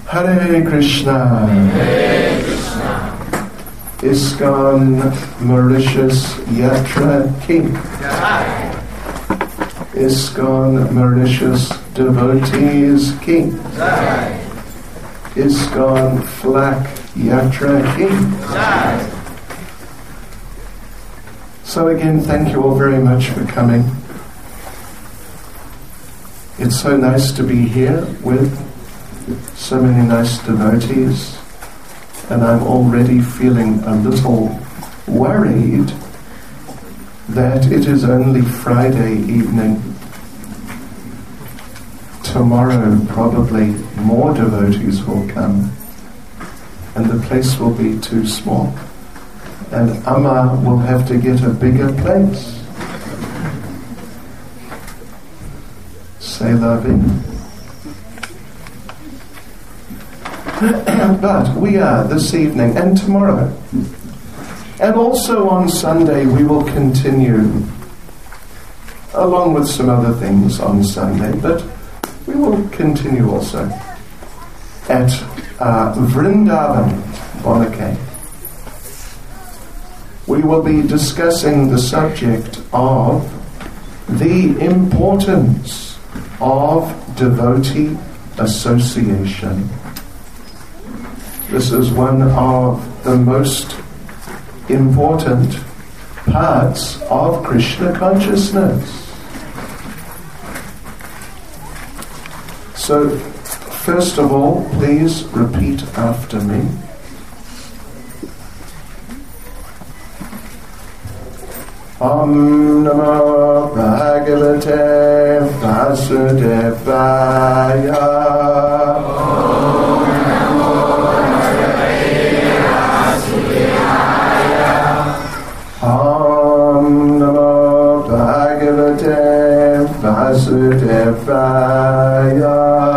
Hare Krishna. Hare Krishna. ISKCON Mauritius Yatra Ki. Jai. ISKCON Mauritius Devotees Ki. Jai. ISKCON Flak Yatra Ki. Jai. So again, thank you all very much for coming. It's so nice to be here with so many nice devotees, and I'm already feeling a little worried that it is only Friday evening. Tomorrow probably more devotees will come, and the place will be too small, and Amma will have to get a bigger place. Say loving. But we are this evening and tomorrow, and also on Sunday we will continue, along with some other things on Sunday, but we will continue also at Vrindavan, Bonake. We will be discussing the subject of the importance of devotee association. This is one of the most important parts of Krishna consciousness. So, first of all, please repeat after me. Om Namo Bhagavate Vasudevaya. Om Namo Bhagavate Vasudevaya.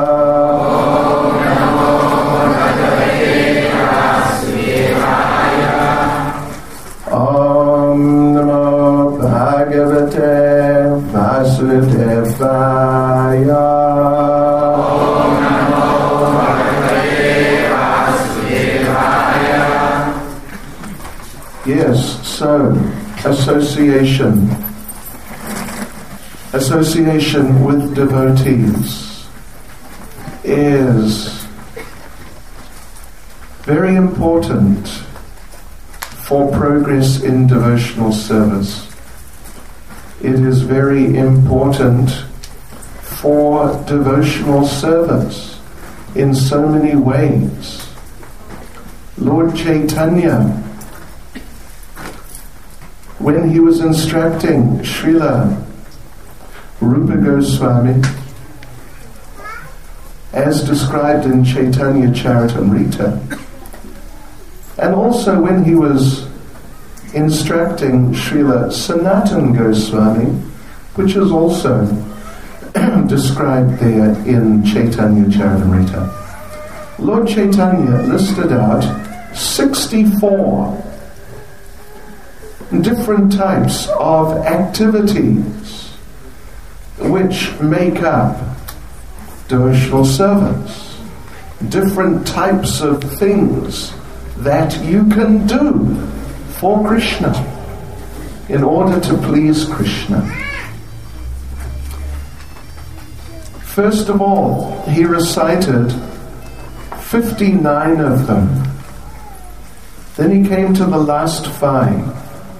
Om Namo Bhagavate Vasudevaya. Yes, so association with devotees is very important for progress in devotional service. It is very important for devotional service in so many ways. Lord Chaitanya, when he was instructing Srila Rupa Goswami, as described in Chaitanya Charitamrita, and also when he was instructing Srila Sanatana Goswami, which is also described there in Chaitanya Charitamrita, Lord Chaitanya listed out 64 different types of activities which make up devotional service, different types of things that you can do for Krishna in order to please Krishna. First of all, he recited 59 of them. Then he came to the last 5.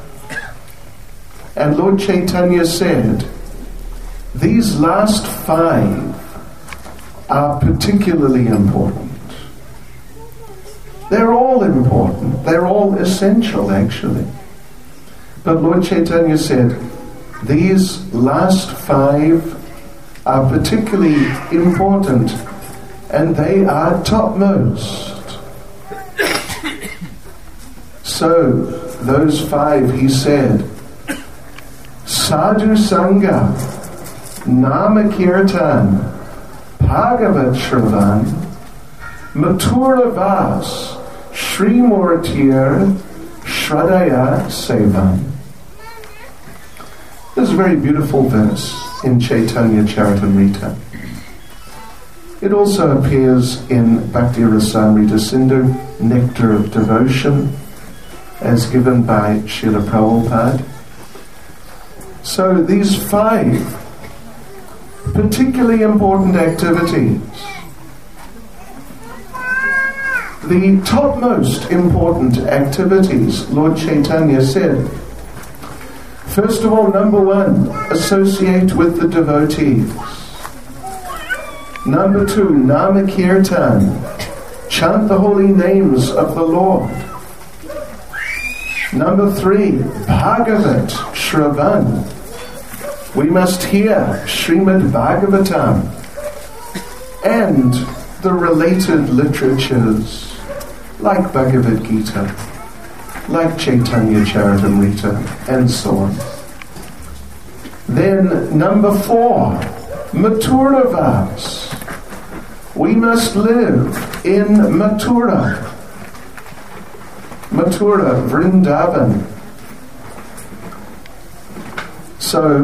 And Lord Chaitanya said, these last 5 are particularly important. They're all important. They're all essential, actually. But Lord Chaitanya said, these last 5 are particularly important, and they are topmost. So, those 5, he said, Sadhu Sangha, Nama Kirtan, Bhagavat Shravan, Mathura Vas, Shri Murtir, Shradaya Sevan. This is a very beautiful verse in Chaitanya Charitamrita. It also appears in Bhakti Rasamrita Sindhu, Nectar of Devotion, as given by Srila Prabhupada. So these 5 particularly important activities. The topmost important activities, Lord Chaitanya said, first of all, number 1, associate with the devotees. Number 2, Nama Kirtan, chant the holy names of the Lord. Number 3, Bhagavat Shravan. We must hear Srimad Bhagavatam and the related literatures like Bhagavad Gita, like Chaitanya Charitamrita, and so on. Then number 4, Mathura Vas. We must live in Mathura. Mathura, Vrindavan. So,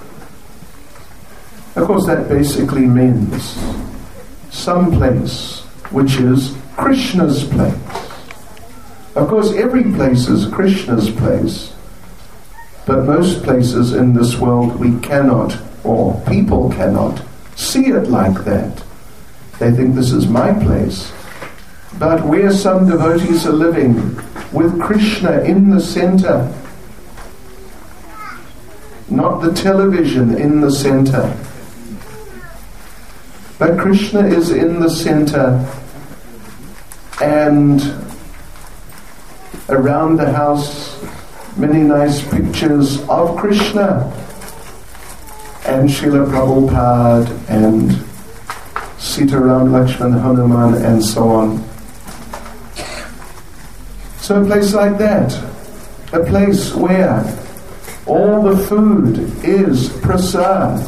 of course, that basically means some place which is Krishna's place. Of course, every place is Krishna's place, but most places in this world we cannot, or people cannot, see it like that. They think this is my place. But where some devotees are living with Krishna in the center, not the television in the center, but Krishna is in the center, and around the house many nice pictures of Krishna and Srila Prabhupada and Sitaram, Lakshman, Hanuman, and so on. So a place like that, a place where all the food is prasad.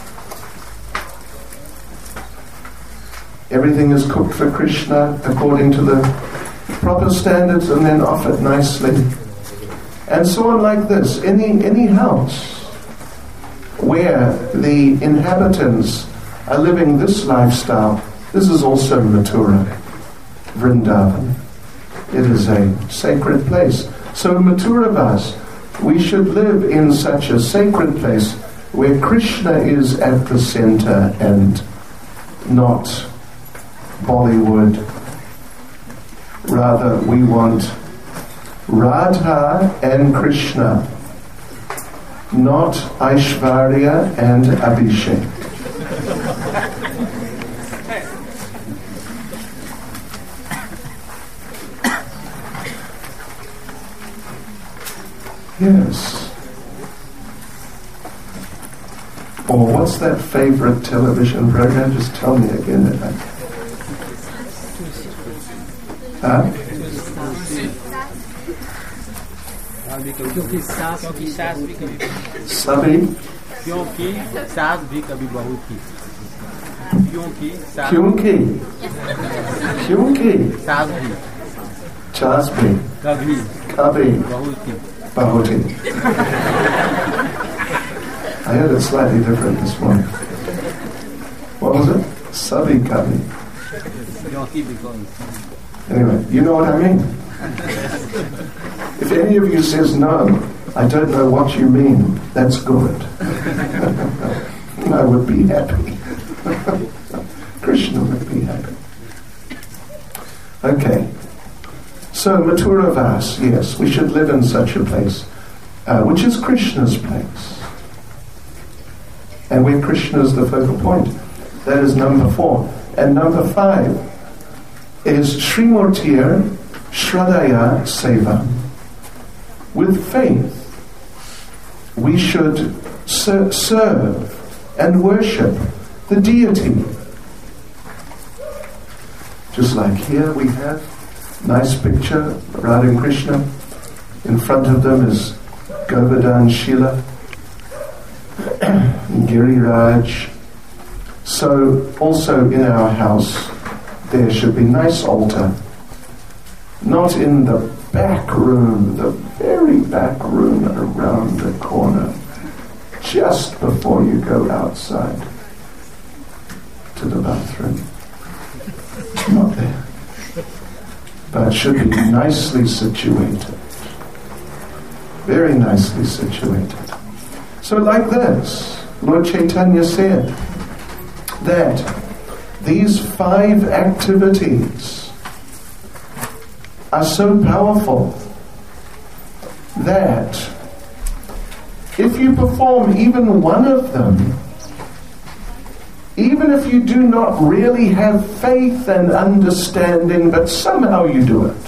Everything is cooked for Krishna according to the proper standards and then offered nicely. And so on like this. Any house where the inhabitants are living this lifestyle, this is also Mathura, Vrindavan. It is a sacred place. So Mathura Vas, we should live in such a sacred place where Krishna is at the center and not Bollywood. Rather, we want Radha and Krishna, not Aishwarya and Abhishek. Yes. Or what's that favorite television program? Just tell me again. Huh? क्योंकि सास भी कभी सभी क्योंकि सास भी कभी बहू थी क्योंकि सास भी कभी बहू थी. I heard it slightly different this morning. What was it? Sabhi kabhi. Anyway, you know what I mean? If any of you says no, I don't know what you mean, that's good. I would be happy. Krishna would be happy. Okay. So Mathura Vas, yes, we should live in such a place, which is Krishna's place. And where Krishna is the focal point. That is number 4. And number 5 is Srimurtir Shradaya Seva. With faith, we should serve and worship the deity. Just like here we have a nice picture of Radha and Krishna. In front of them is Govardhan Shila, Giriraj. So also in our house there should be a nice altar, not in the back room, the very back room around the corner, just before you go outside. to the bathroom. Not there. But should be nicely situated. Very nicely situated. So like this, Lord Chaitanya said that these 5 activities are so powerful that if you perform even one of them, even if you do not really have faith and understanding, but somehow you do it,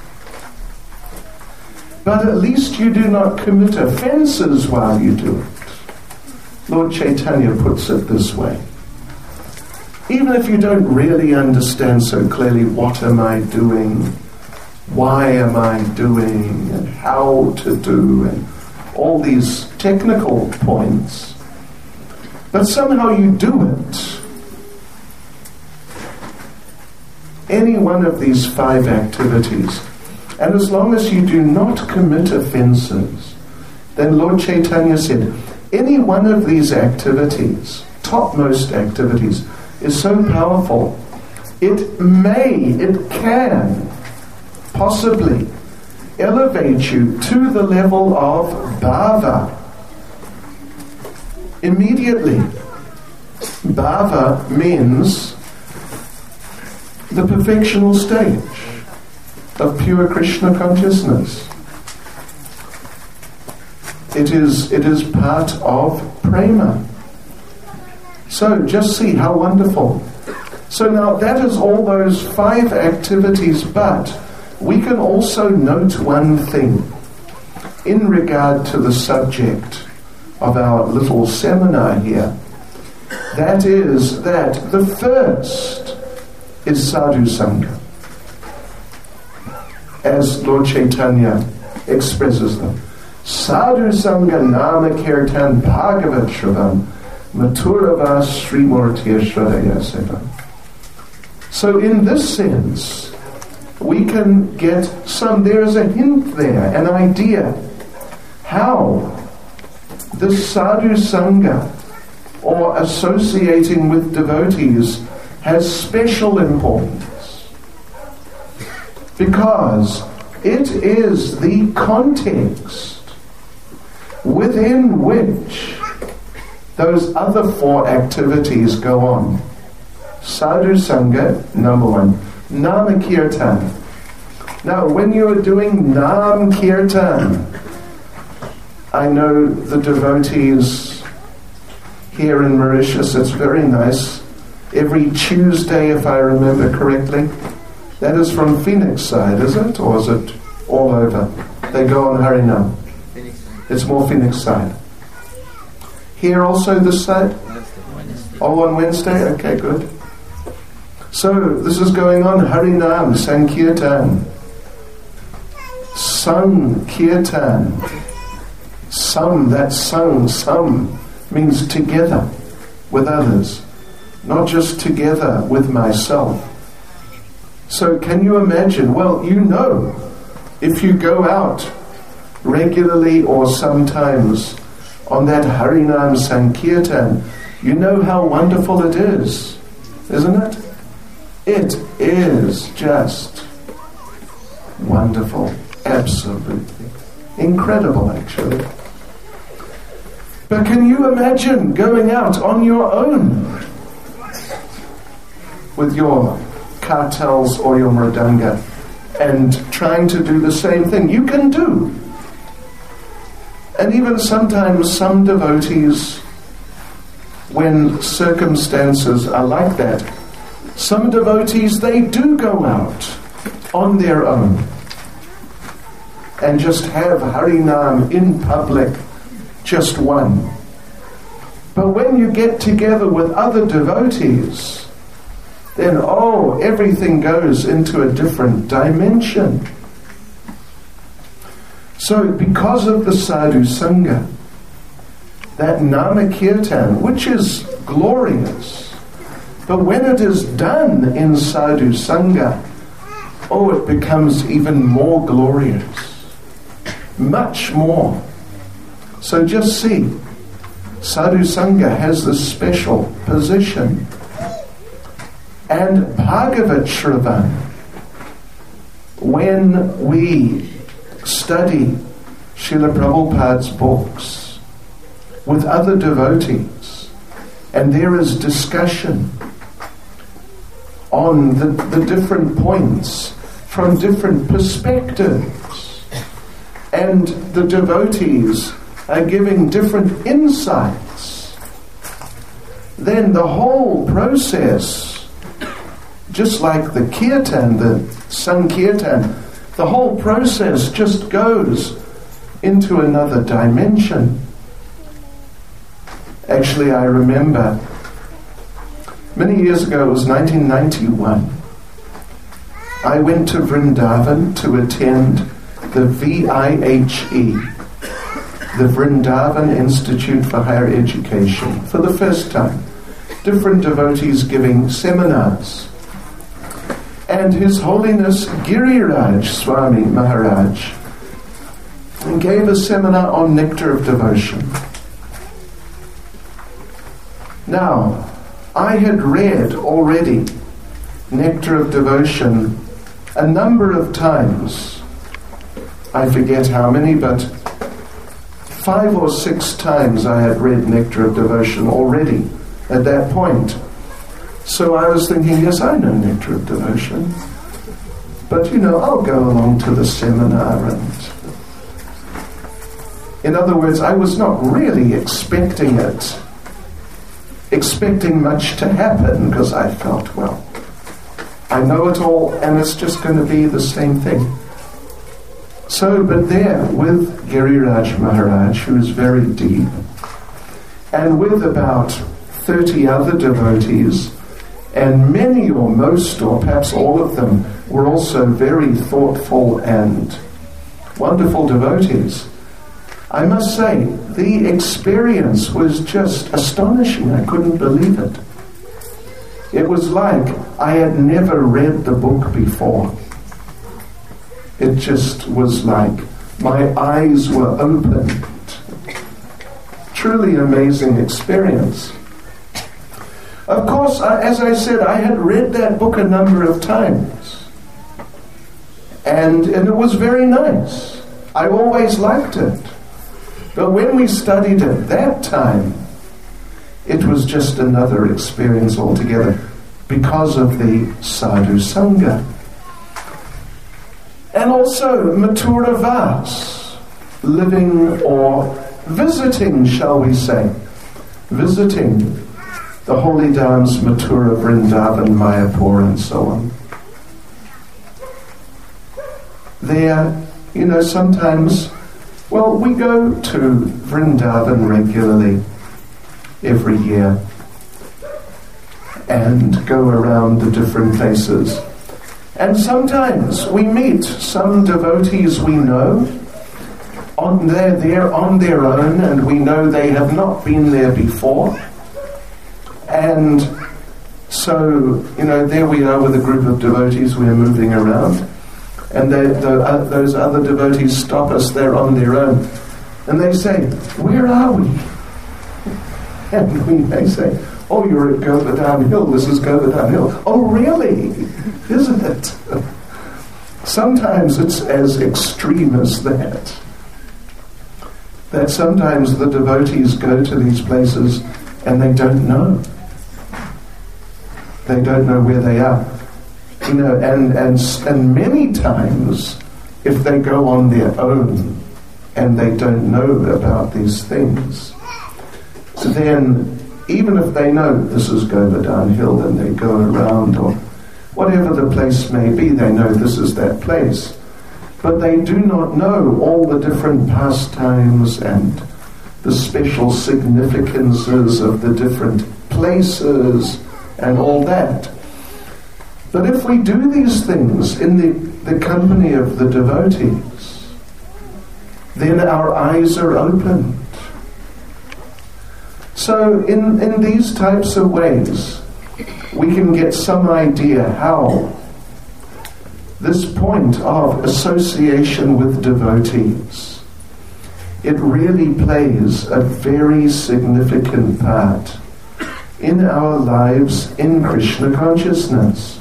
but at least you do not commit offenses while you do it. Lord Chaitanya puts it this way. Even if you don't really understand so clearly what am I doing, why am I doing, and how to do, and all these technical points, but somehow you do it. Any one of these 5 activities, and as long as you do not commit offenses, then Lord Chaitanya said, any one of these activities, topmost activities, is so powerful, it can possibly elevate you to the level of bhava. Immediately. Bhava means the perfectional stage of pure Krishna consciousness. It is part of prema. So just see how wonderful. So now that is all those 5 activities, but we can also note one thing in regard to the subject of our little seminar here. That is that the first is sadhu sangha, as Lord Chaitanya expresses them. Sadhu sangha nama kirtan bhagavat shravan maturava srimurtiya shradaya sevam. So in this sense, we can get there is a hint there, an idea, how the sadhu sangha, or associating with devotees, has special importance. Because it is the context within which those other 4 activities go on. Sadhu sangha, number 1. Nama kirtan. Now, when you are doing Nam kirtan, I know the devotees here in Mauritius, it's very nice. Every Tuesday, if I remember correctly, that is from Phoenix side, is it? Or is it all over? They go on Harinam. It's more Phoenix side. Here also this side? Oh, on Wednesday? Okay, good. So, this is going on, Harinam, Sankirtan. Sankirtan. Sam means together with others, not just together with myself. So can you imagine? Well, you know, if you go out regularly or sometimes on that Harinam Sankirtan, you know how wonderful it is, isn't it? It is just wonderful, absolutely incredible, actually. But can you imagine going out on your own with your kartals or your mridanga and trying to do the same thing? You can do. And even sometimes some devotees, when circumstances are like that, some devotees, they do go out on their own and just have Harinam in public, just one. But when you get together with other devotees, then everything goes into a different dimension. So because of the sadhu sangha, that nama kirtan, which is glorious, but when it is done in sadhu sangha, it becomes even more glorious. Much more. So just see, sadhu sangha has this special position And Bhagavat Shravan, when we study Srila Prabhupada's books with other devotees, and there is discussion on the different points from different perspectives, and the devotees are giving different insights, then the whole process, just like the kirtan, the sankirtan, the whole process just goes into another dimension. Actually, I remember many years ago, it was 1991, I went to Vrindavan to attend the VIHE, the Vrindavan Institute for Higher Education, for the first time. Different devotees giving seminars. And His Holiness Giriraj Swami Maharaj gave a seminar on Nectar of Devotion. Now, I had read already Nectar of Devotion a number of times. I forget how many, but 5 or 6 times I had read Nectar of Devotion already at that point. So I was thinking, yes, I know Nectar of Devotion, but I'll go along to the seminar. And in other words, I was not really expecting much to happen, because I felt, well, I know it all and it's just going to be the same thing. So, but there with Giriraj Maharaj, who is very deep, and with about 30 other devotees, and many or most or perhaps all of them were also very thoughtful and wonderful devotees, I must say, the experience was just astonishing. I couldn't believe it. It was like I had never read the book before. It just was like my eyes were opened. Truly amazing experience. Of course, as I said, I had read that book a number of times. And it was very nice. I always liked it. But when we studied it that time, it was just another experience altogether because of the sadhu sangha. And also Mathura Vas, living or visiting, shall we say, visiting the holy dhams, Mathura, Vrindavan, Mayapur, and so on. There, sometimes, well, we go to Vrindavan regularly every year and go around the different places. And sometimes we meet some devotees we know. They're there on their own, and we know they have not been there before. And so, there we are with a group of devotees, we're moving around. And those other devotees stop us, they're on their own. And they say, where are we? And we may say, oh, you're at Govardhan Hill, this is Govardhan Hill. Oh, really? Isn't it? Sometimes it's as extreme as that. That sometimes the devotees go to these places and they don't know. They don't know where they are. And many times, if they go on their own and they don't know about these things, then even if they know this is Govardhan Hill and they go around, or whatever the place may be, they know this is that place. But they do not know all the different pastimes and the special significances of the different places and all that. But if we do these things in the company of the devotees, then our eyes are opened. So in these types of ways, we can get some idea how this point of association with devotees, it really plays a very significant part in our lives in Krishna consciousness.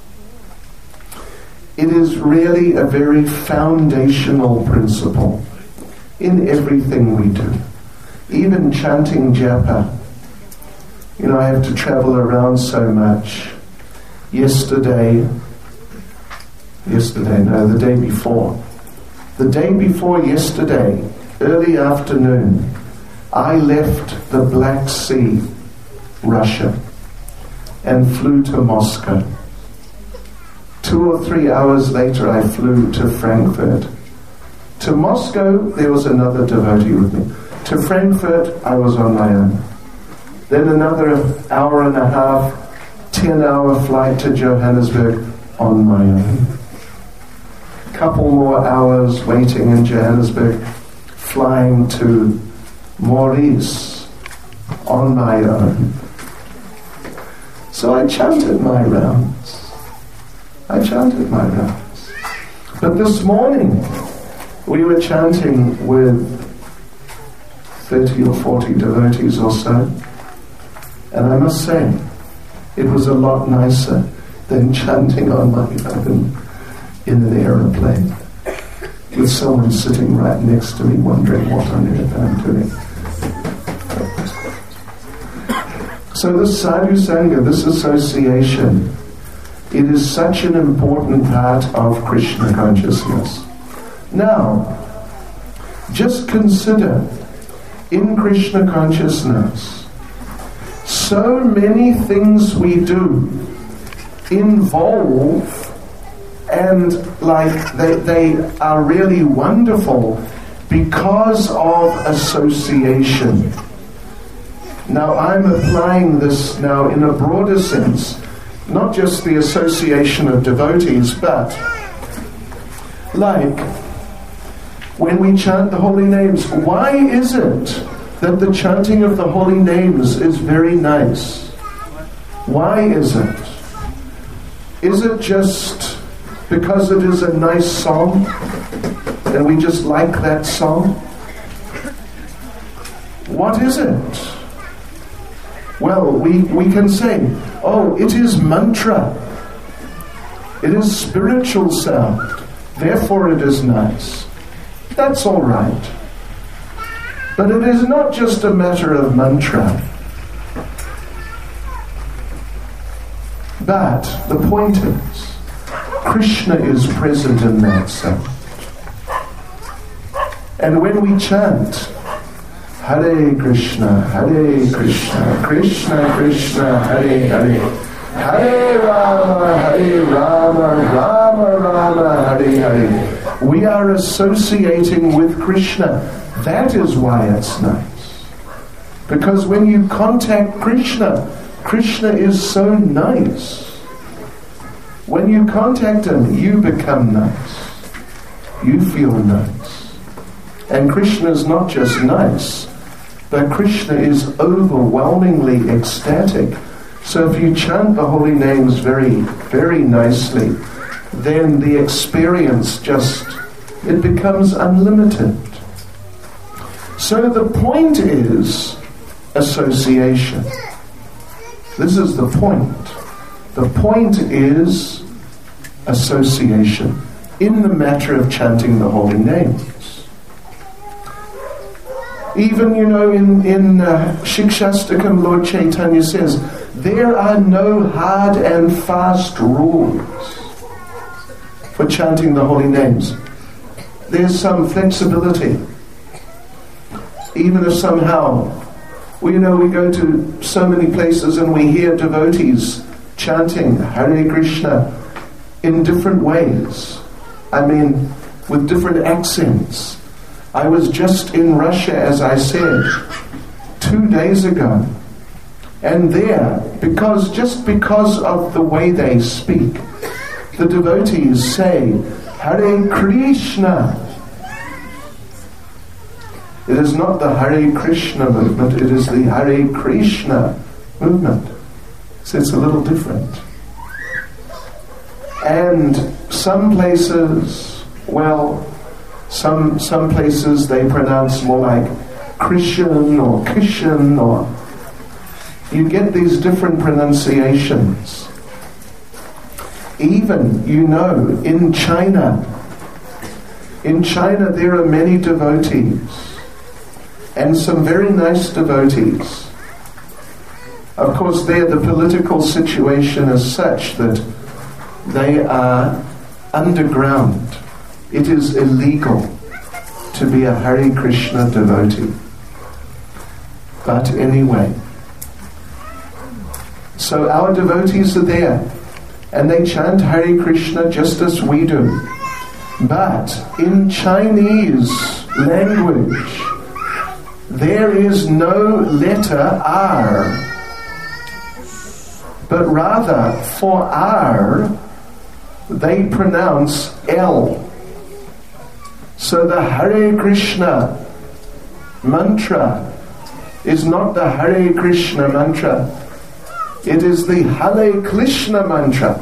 It is really a very foundational principle in everything we do. Even chanting japa. You know, I have to travel around so much. The day before yesterday, early afternoon, I left the Black Sea, Russia, and flew to Moscow. 2 or 3 hours later, I flew to Frankfurt. To Moscow, there was another devotee with me. To Frankfurt, I was on my own. Then another hour and a half, 10-hour flight to Johannesburg on my own. Couple more hours waiting in Johannesburg, flying to Maurice on my own. So I chanted my rounds. But this morning, we were chanting with 30 or 40 devotees or so. And I must say, it was a lot nicer than chanting on my own in an aeroplane with someone sitting right next to me wondering what on earth I'm doing. So this sadhu sangha, this association, it is such an important part of Krishna consciousness. Now, just consider, in Krishna consciousness, so many things we do involve and they are really wonderful because of association. Now I'm applying this now in a broader sense, not just the association of devotees, but like when we chant the holy names, why is it that the chanting of the holy names is very nice? Why is it? Is it just because it is a nice song and we just like that song? What is it? Well, we can say, oh, it is mantra. It is spiritual sound. Therefore it is nice. That's all right. But it is not just a matter of mantra. But the point is, Krishna is present in that sound. And when we chant, Hare Krishna, Krishna Krishna, Hare Hare, Hare Rama, Rama Rama, Hare Hare, we are associating with Krishna. That is why it's nice. Because when you contact Krishna, Krishna is so nice. When you contact him, you become nice. You feel nice. And Krishna is not just nice, but Krishna is overwhelmingly ecstatic. So if you chant the holy names very, very nicely, then the experience it becomes unlimited. So the point is association. This is the point. The point is association in the matter of chanting the holy names. Even, in Shikshastakam, Lord Chaitanya says, there are no hard and fast rules for chanting the holy names. There's some flexibility. Even if somehow, we go to so many places and we hear devotees chanting Hare Krishna in different ways. With different accents. I was just in Russia, as I said, 2 days ago. And there, because of the way they speak, the devotees say, Hare Krishna. It is not the Hare Krishna movement, it is the Hare Krishna movement. So it's a little different. And some places, some places they pronounce more like Christian or Kishan or, you get these different pronunciations. Even, in China there are many devotees, and some very nice devotees. Of course, there the political situation is such that they are underground. It is illegal to be a Hare Krishna devotee. But anyway, so our devotees are there, and they chant Hare Krishna just as we do. But in Chinese language, there is no letter R, but rather for R, they pronounce L. So the Hare Krishna mantra is not the Hare Krishna mantra. It is the Hare Krishna mantra.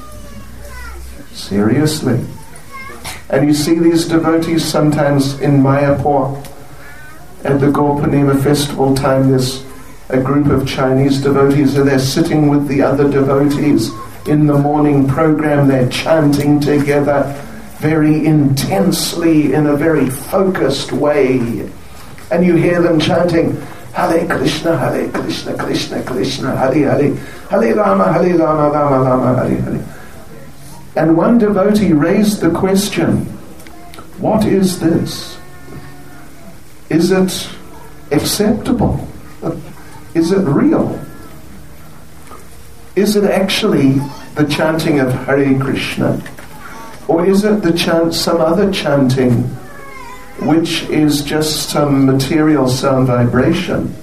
Seriously. And you see these devotees sometimes in Mayapur at the Gaur-Purnima festival time. There's a group of Chinese devotees, and they're sitting with the other devotees in the morning program. They're chanting together very intensely in a very focused way. And you hear them chanting, Hare Krishna, Krishna Krishna, Hare Hare, Hare Rama, Rama Rama, Hare Hare. And one devotee raised the question, what is this? Is it acceptable? Is it real? Is it actually the chanting of Hare Krishna? Or is it some other chanting which is just some material sound vibration?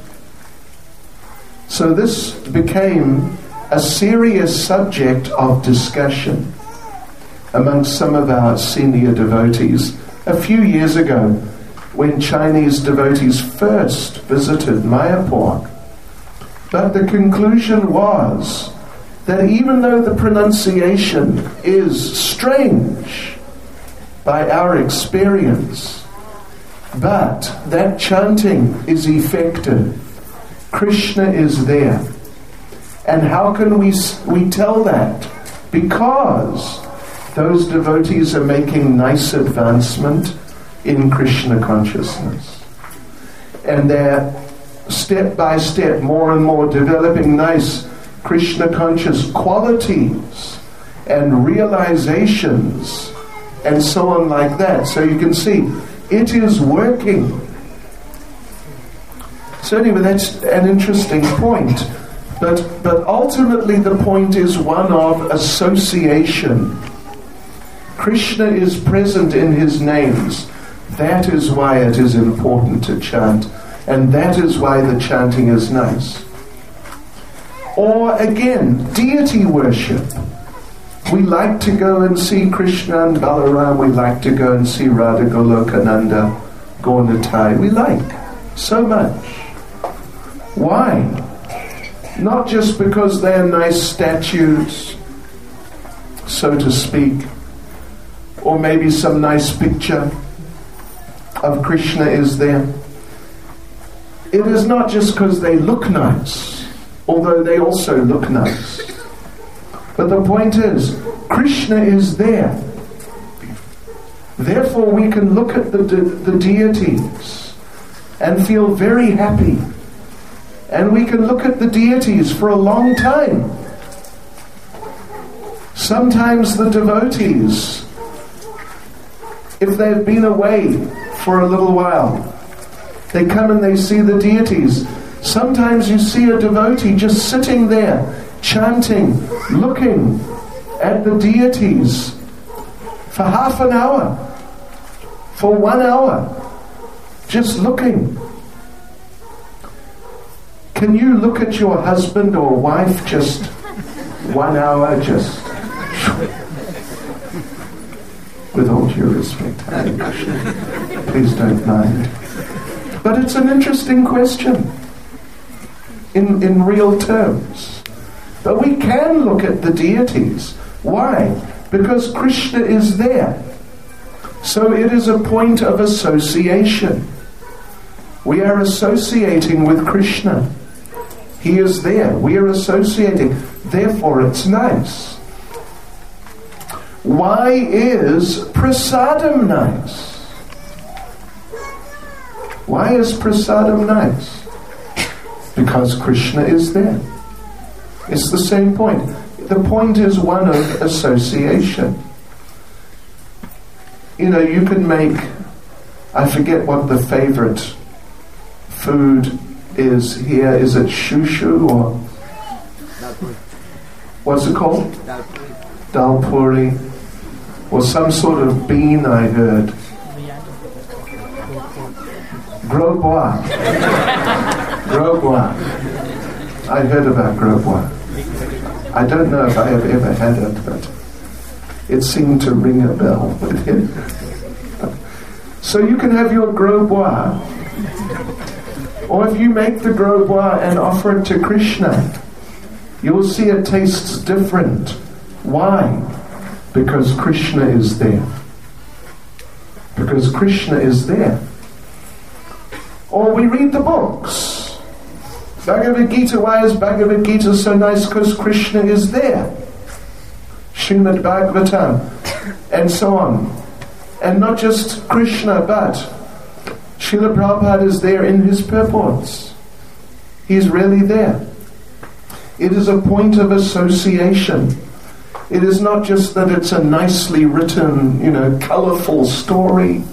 So this became a serious subject of discussion amongst some of our senior devotees a few years ago when Chinese devotees first visited Mayapur. But the conclusion was that even though the pronunciation is strange by our experience, but that chanting is effective. Krishna is there. And how can we tell that? Because those devotees are making nice advancement in Krishna consciousness. And they're step by step more and more developing nice Krishna conscious qualities and realizations and so on like that. So you can see it is working. So anyway, that's an interesting point. But ultimately the point is one of association. Krishna is present in his names. That is why it is important to chant. And that is why the chanting is nice. Or again, deity worship. We like to go and see Krishna and Balaram. We like to go and see Radha Golokananda, Gaur Nitai. We like so much. Why? Not just because they're nice statues, so to speak, or maybe some nice picture of Krishna is there. It is not just because they look nice, although they also look nice. But the point is, Krishna is there. Therefore, we can look at the deities and feel very happy. And we can look at the deities for a long time. Sometimes the devotees, if they've been away for a little while, they come and they see the deities. Sometimes you see a devotee just sitting there, chanting, looking at the deities for half an hour, for 1 hour, just looking. Can you look at your husband or wife just 1 hour, just with all due respect, please don't mind. But it's an interesting question in real terms. But we can look at the deities. Why? Because Krishna is there. So it is a point of association. We are associating with Krishna. He is there. We are associating. Therefore, it's nice. Why is prasadam nice? Why is prasadam nice? Because Krishna is there. It's the same point. The point is one of association. You know, you can make, I forget what the favorite food is here. Is it shushu or what's it called? Dal puri. Or some sort of bean, I heard. Gros bois. Gros bois. I heard about gros bois. I don't know if I have ever had it, but it seemed to ring a bell with him. So you can have your gros bois, or if you make the gros bois and offer it to Krishna, you will see it tastes different. Why? Because Krishna is there. Because Krishna is there. Or we read the books. Bhagavad Gita, why is Bhagavad Gita so nice? Because Krishna is there. Srimad Bhagavatam, and so on. And not just Krishna, but Srila Prabhupada is there in his purports. He's really there. It is a point of association. It is not just that it's a nicely written, colourful story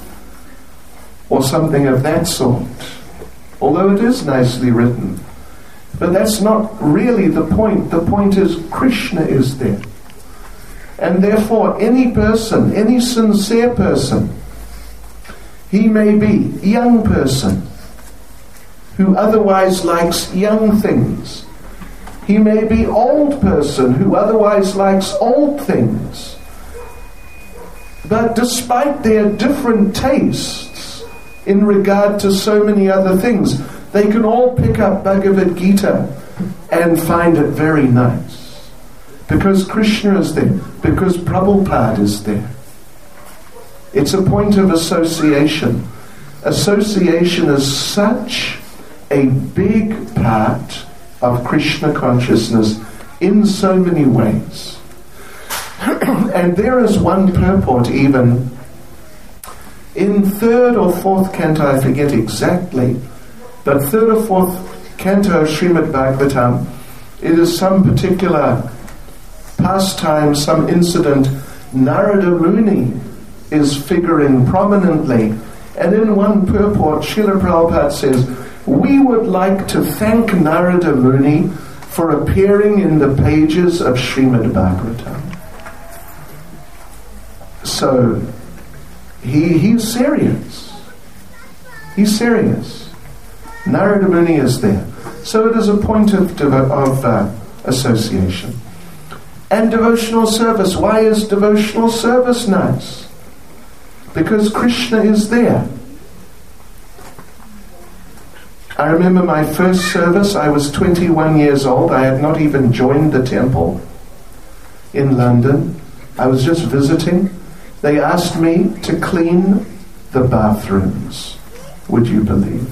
or something of that sort. Although it is nicely written. But that's not really the point. The point is Krishna is there. And therefore any person, any sincere person, he may be a young person who otherwise likes young things. He may be an old person who otherwise likes old things. But despite their different tastes in regard to so many other things, they can all pick up Bhagavad Gita and find it very nice. Because Krishna is there. Because Prabhupada is there. It's a point of association. Association is such a big part of Krishna consciousness in so many ways. And there is one purport even in 3rd or 4th canto, I forget exactly, but 3rd or 4th canto of Srimad Bhagavatam, it is some particular pastime, some incident. Narada Muni is figuring prominently, and in one purport Srila Prabhupada says, we would like to thank Narada Muni for appearing in the pages of Srimad Bhagavatam. So, he's serious. He's serious. Narada Muni is there. So it is a point of association. And devotional service. Why is devotional service nice? Because Krishna is there. I remember my first service, I was 21 years old. I had not even joined the temple in London. I was just visiting. They asked me to clean the bathrooms. Would you believe?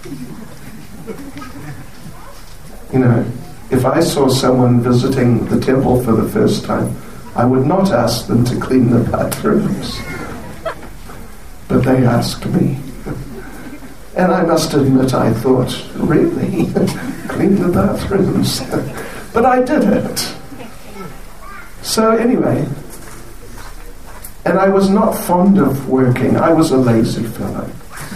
If I saw someone visiting the temple for the first time, I would not ask them to clean the bathrooms. But they asked me. And I must admit, I thought, really? Clean the bathrooms? But I did it. So anyway, and I was not fond of working. I was a lazy fellow.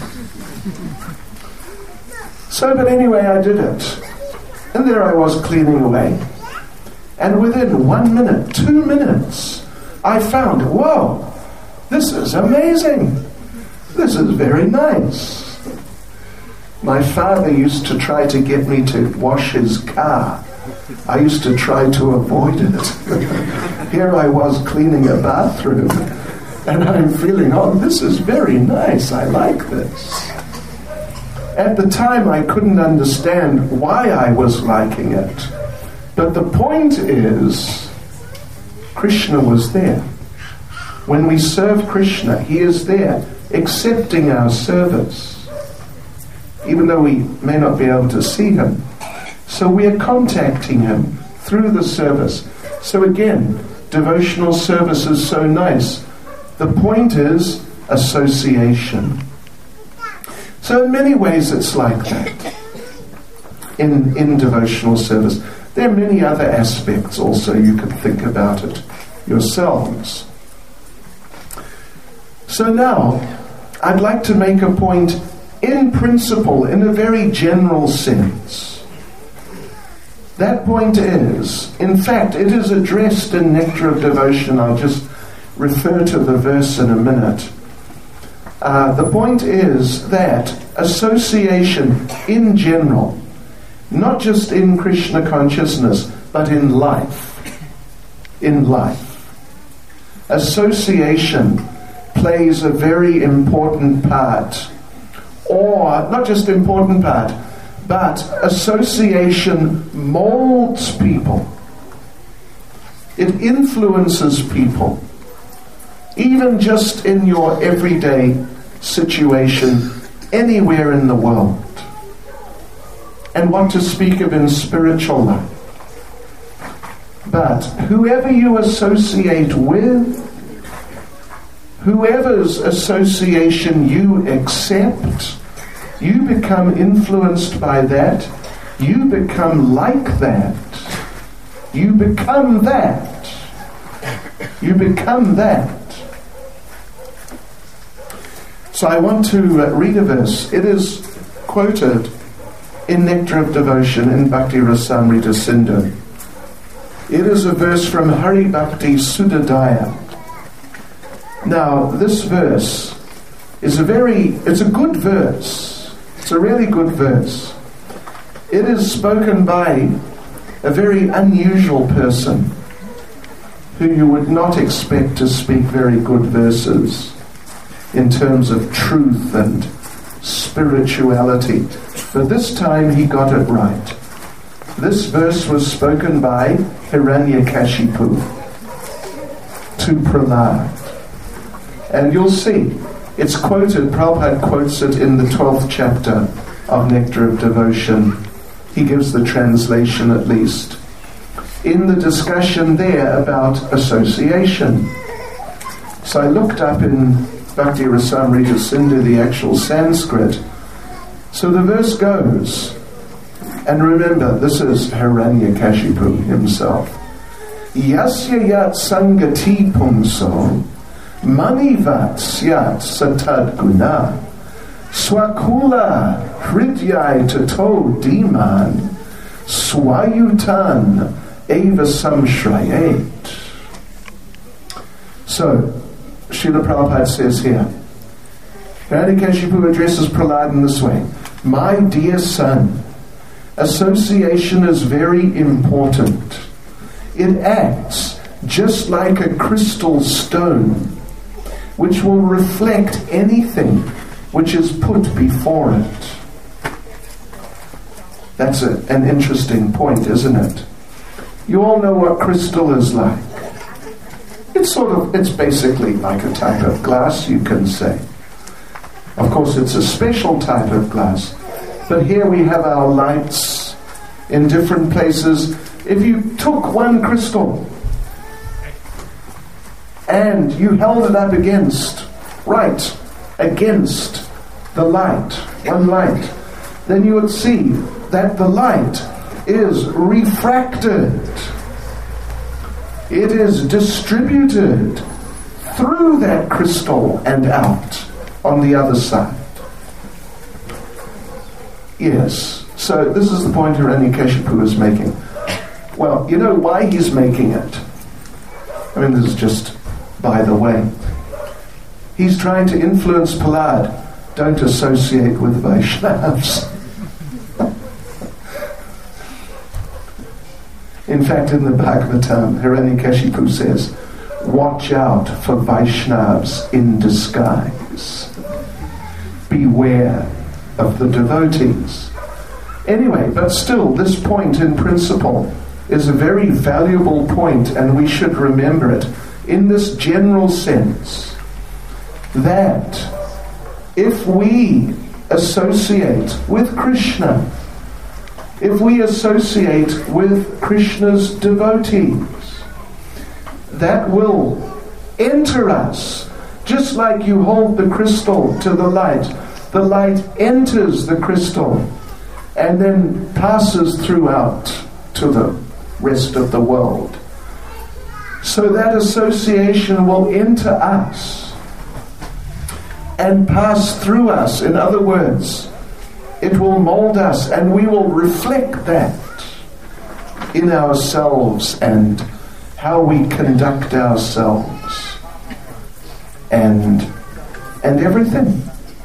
But anyway, I did it. And there I was cleaning away. And within 1 minute, 2 minutes, I found, whoa, this is amazing. This is very nice. My father used to try to get me to wash his car. I used to try to avoid it. Here I was cleaning a bathroom, and I'm feeling, this is very nice. I like this. At the time, I couldn't understand why I was liking it. But the point is, Krishna was there. When we serve Krishna, He is there, accepting our service. Even though we may not be able to see Him, So we are contacting him through the service. So again, devotional service is so nice. The point is association. So in many ways it's like that in devotional service. There are many other aspects also. You can think about it yourselves. So now, I'd like to make a point in principle, in a very general sense. That point is, in fact, it is addressed in Nectar of Devotion. I'll just refer to the verse in a minute. The point is that association in general, not just in Krishna consciousness, but in life, association plays a very important part, or not just important part, but association molds people. It influences people, even just in your everyday situation, anywhere in the world. And what to speak of in spiritual life. But whoever you associate with, whoever's association you accept, you become influenced by that, you become like that, you become that, you become that. So I want to read a verse. It is quoted in Nectar of Devotion in Bhakti Rasamrita Sindhu. It is a verse from Hari Bhakti Sudadaya. Now, this verse is it's a good verse. It's a really good verse. It is spoken by a very unusual person who you would not expect to speak very good verses in terms of truth and spirituality. But this time he got it right. This verse was spoken by Hiranyakashipu to Prahlad. And you'll see, it's quoted, Prabhupada quotes it in the 12th chapter of Nectar of Devotion. He gives the translation at least. In the discussion there about association. So I looked up in Bhakti Rasamrita Sindhu the actual Sanskrit. So the verse goes, and remember, this is Hiranyakashipu himself. Yasya yat sangati pumso manivat syat satad guna swakula hridyai tato diman swayutan eva samshrayet. So, Srila Prabhupada says here, Hiranyakashipu addresses Prahlad in this way. My dear son, association is very important. It acts just like a crystal stone, which will reflect anything which is put before it. That's an interesting point, isn't it? You all know what crystal is like. It's basically like a type of glass, you can say. Of course, it's a special type of glass. But here we have our lights in different places. If you took one crystal and you held it up against the light, one light, then you would see that the light is refracted. It is distributed through that crystal and out on the other side. Yes, so this is the point Hiranyakashipu is making. Well, you know why he's making it? I mean, this is just by the way. He's trying to influence Prahlad. Don't associate with Vaishnavas. In fact, in the Bhagavatam, Hiranyakashipu says, watch out for Vaishnavas in disguise. Beware of the devotees. Anyway, but still, this point in principle is a very valuable point, and we should remember it in this general sense, that if we associate with Krishna, if we associate with Krishna's devotees, that will enter us, just like you hold the crystal to the light enters the crystal and then passes throughout to the rest of the world. So that association will enter us and pass through us. In other words, it will mold us, and we will reflect that in ourselves and how we conduct ourselves and everything.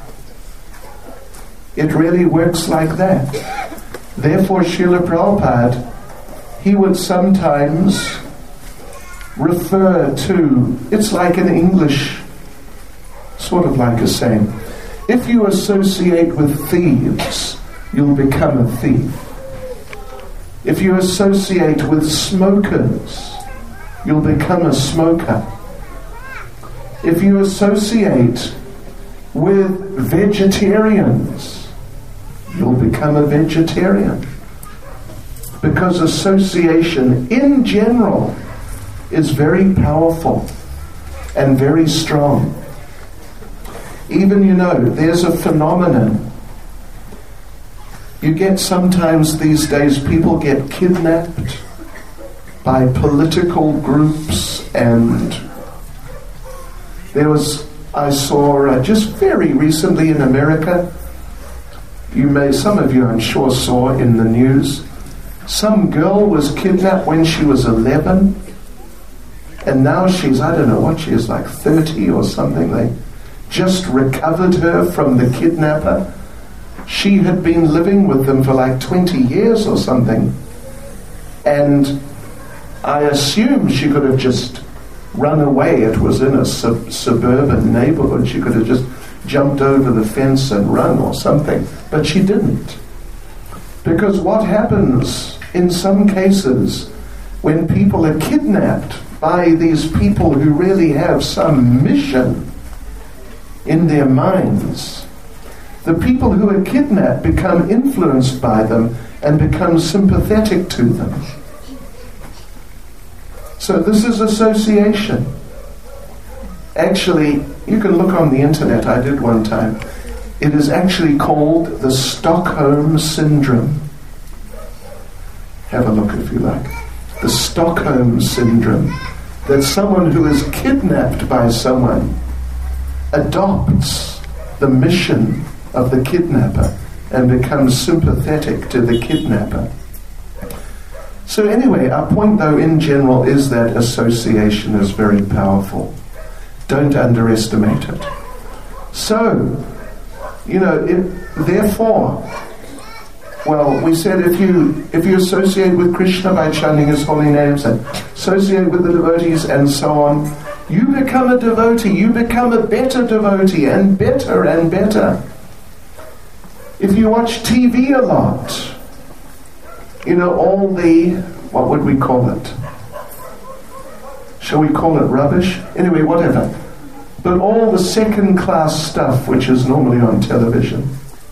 It really works like that. Therefore, Srila Prabhupada, he would sometimes refer to, it's like an English, sort of like a saying, if you associate with thieves, you'll become a thief. If you associate with smokers, you'll become a smoker. If you associate with vegetarians, you'll become a vegetarian. Because association in general is very powerful and very strong. Even, there's a phenomenon. You get sometimes these days, people get kidnapped by political groups, and I saw just very recently in America, some of you I'm sure saw in the news, some girl was kidnapped when she was 11, and now she's, I don't know what she is, like 30 or something. They just recovered her from the kidnapper. She had been living with them for like 20 years or something, and I assume she could have just run away. It was in a suburban neighborhood. She could have just jumped over the fence and run or something, but she didn't. Because what happens in some cases when people are kidnapped by these people who really have some mission in their minds, the people who are kidnapped become influenced by them and become sympathetic to them. So this is association. Actually, you can look on the internet, I did one time. It is actually called the Stockholm Syndrome. Have a look if you like. The Stockholm Syndrome. That someone who is kidnapped by someone adopts the mission of the kidnapper and becomes sympathetic to the kidnapper. So anyway, our point though in general is that association is very powerful. Don't underestimate it. So, therefore, well, we said if you associate with Krishna by chanting his holy names and associate with the devotees and so on, you become a devotee, you become a better devotee and better and better. If you watch TV a lot, all the, what would we call it? Shall we call it rubbish? Anyway, whatever. But all the second-class stuff which is normally on television,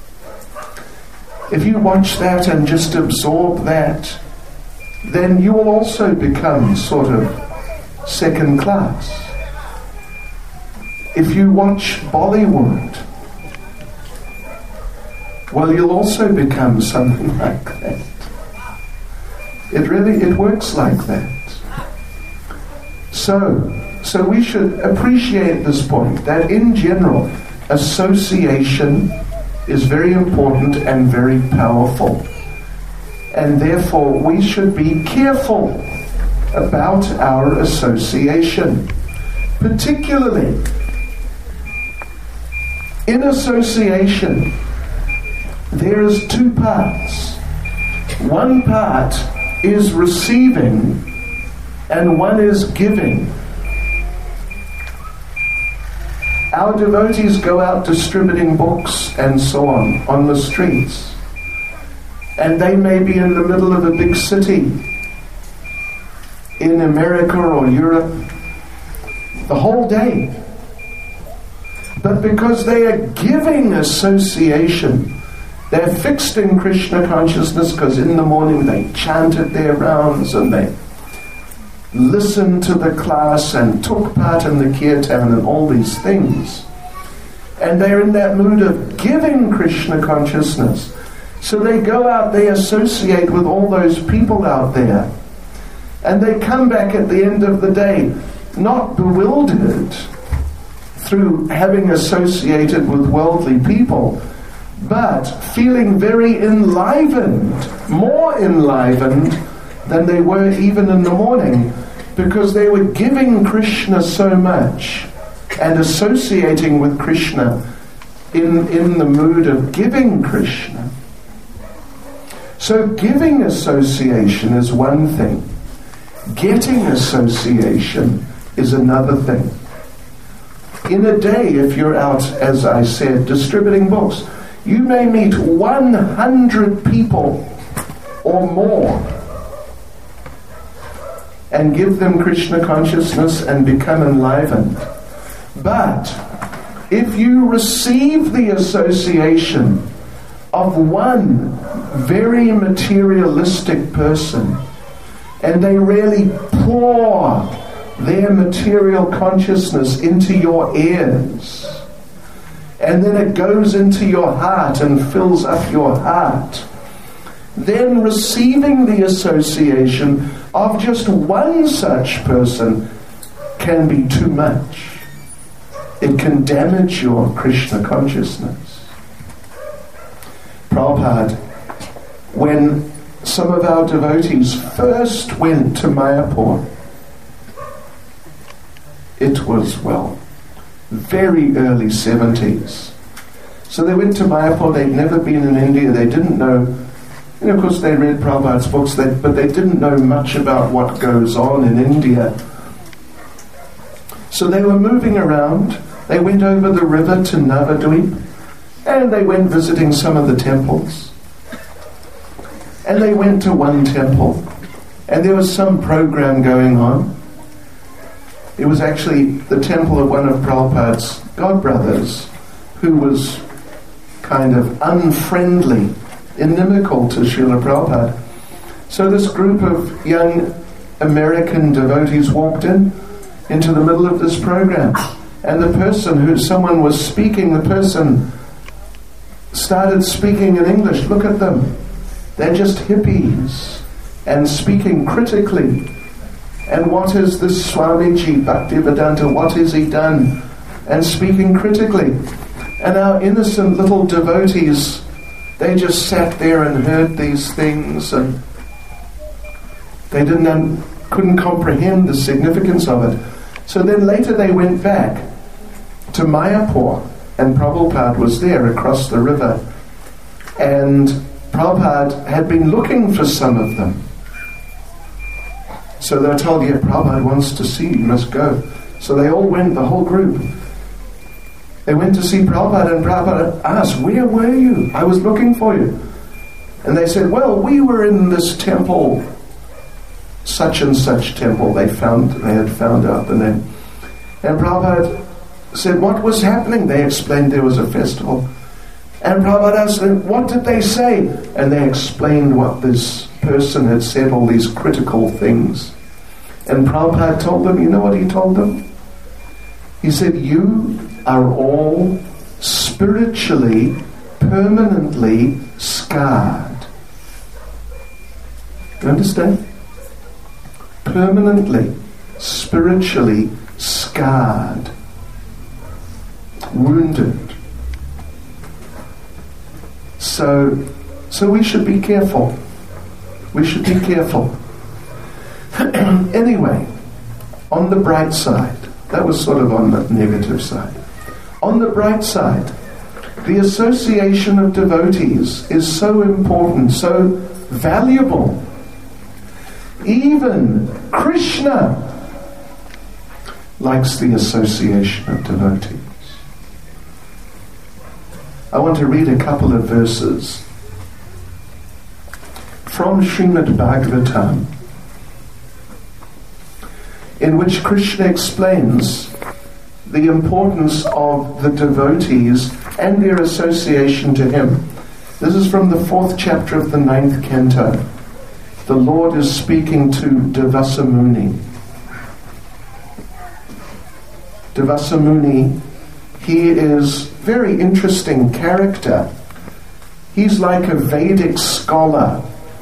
if you watch that and just absorb that, then you will also become sort of second class. If you watch Bollywood, well, you'll also become something like that. It works like that. So we should appreciate this point, that in general, association is very important and very powerful. And therefore, we should be careful about our association. Particularly, in association, there is two parts. One part is receiving and one is giving. Our devotees go out distributing books and so on the streets. And they may be in the middle of a big city in America or Europe the whole day. But because they are giving association, They're fixed in Krishna consciousness because in the morning they chanted their rounds and they listened to the class and took part in the kirtan and all these things. And they're in that mood of giving Krishna consciousness. So they go out, they associate with all those people out there. And they come back at the end of the day, not bewildered through having associated with worldly people, but feeling very enlivened, more enlivened than they were even in the morning, because they were giving Krishna so much and associating with Krishna in the mood of giving Krishna. So giving association is one thing. Getting association is another thing. In a day, if you're out, as I said, distributing books, you may meet 100 people or more and give them Krishna consciousness and become enlivened. But if you receive the association of one very materialistic person, and they really pour their material consciousness into your ears, and then it goes into your heart and fills up your heart, then receiving the association of just one such person can be too much. It can damage your Krishna consciousness. Prabhupada, when some of our devotees first went to Mayapur, it was, very early 70s. So they went to Mayapur, they'd never been in India, they didn't know, of course they read Prabhupada's books, but they didn't know much about what goes on in India. So they were moving around, they went over the river to Navadvip, and they went visiting some of the temples. And they went to one temple, and there was some program going on. It was actually the temple of one of Prabhupada's godbrothers, who was kind of unfriendly, inimical to Srila Prabhupada. So this group of young American devotees walked into the middle of this program, and someone was speaking, the person started speaking in English. Look at them. They're just hippies and speaking critically. And what is this Swamiji Bhaktivedanta, what has he done? And speaking critically. And our innocent little devotees, they just sat there and heard these things, and they couldn't comprehend the significance of it. So then later they went back to Mayapur, and Prabhupada was there across the river. And Prabhupada had been looking for some of them. So they were told, yeah, Prabhupada wants to see you, you must go. So they all went, the whole group. They went to see Prabhupada, and Prabhupada asked, where were you? I was looking for you. And they said, well, we were in this temple, such and such temple. They had found out the name. And Prabhupada said, what was happening? They explained there was a festival. And Prabhupada asked them, what did they say? And they explained what this person had said, all these critical things. And Prabhupada told them, you know what he told them? He said, you are all spiritually, permanently scarred. Do you understand? Permanently, spiritually scarred, wounded. So we should be careful. We should be careful. Anyway, on the bright side, that was sort of on the negative side. On the bright side, the association of devotees is so important, so valuable. Even Krishna likes the association of devotees. I want to read a couple of verses from Srimad Bhagavatam, in which Krishna explains the importance of the devotees and their association to him. This is from the 4th chapter of the 9th canto. The Lord is speaking to Durvasa Muni. Durvasa Muni, he is a very interesting character. He's like a Vedic scholar,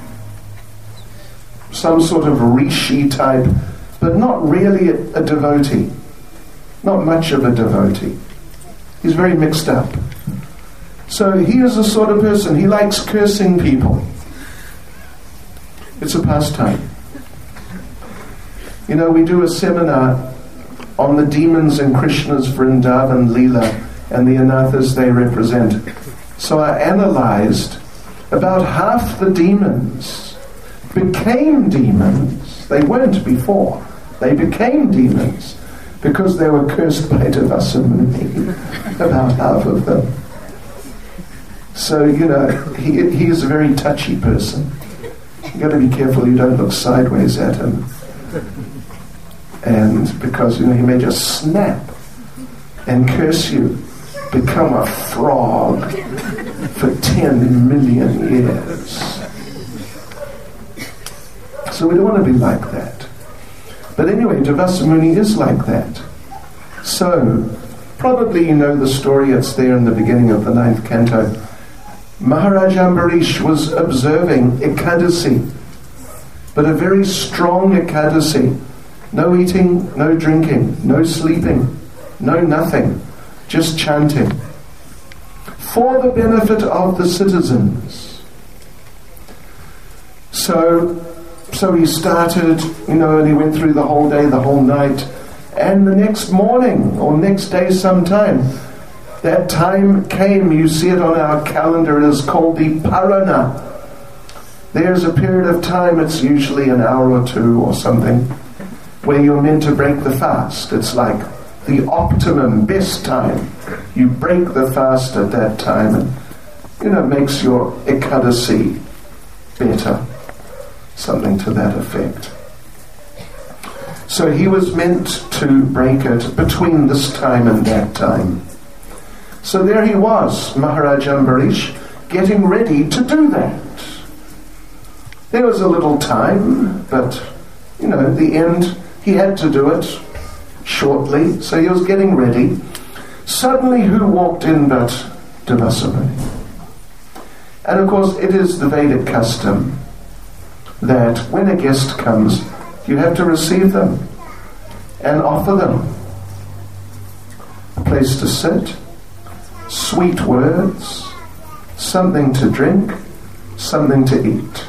some sort of rishi type, but not really a devotee, not much of a devotee. He's very mixed up. So he is the sort of person, he likes cursing people. It's a pastime. You know, we do a seminar on the demons in Krishna's Vrindavan Leela and the anathas they represent. So I analyzed about half the demons became demons. They weren't before. They became demons because they were cursed by Durvasa Muni, about half of them. So, you know, he is a very touchy person. You've got to be careful you don't look sideways at him. And because, you know, he may just snap and curse you, become a frog for 10 million years. So we don't want to be like that. But anyway, Durvasa Muni is like that. So, probably you know the story, it's there in the beginning of the 9th canto. Maharaj Ambarish was observing Ekadasi, but a very strong Ekadasi. No eating, no drinking, no sleeping, no nothing, just chanting. For the benefit of the citizens. So he started, you know, and he went through the whole day, the whole night. And the next morning, or next day sometime, that time came, you see it on our calendar, it is called the Parana. There's a period of time, it's usually an hour or two or something, where you're meant to break the fast. It's like the optimum, best time. You break the fast at that time and, you know, it makes your Ekadasi better. Something to that effect. So he was meant to break it between this time and that time. So there he was, Maharaj Ambarish, getting ready to do that. There was a little time, but, you know, at the end, he had to do it shortly, so he was getting ready. Suddenly, who walked in but Durvasa Muni? And of course, it is the Vedic custom that when a guest comes, you have to receive them and offer them a place to sit, sweet words, something to drink, something to eat.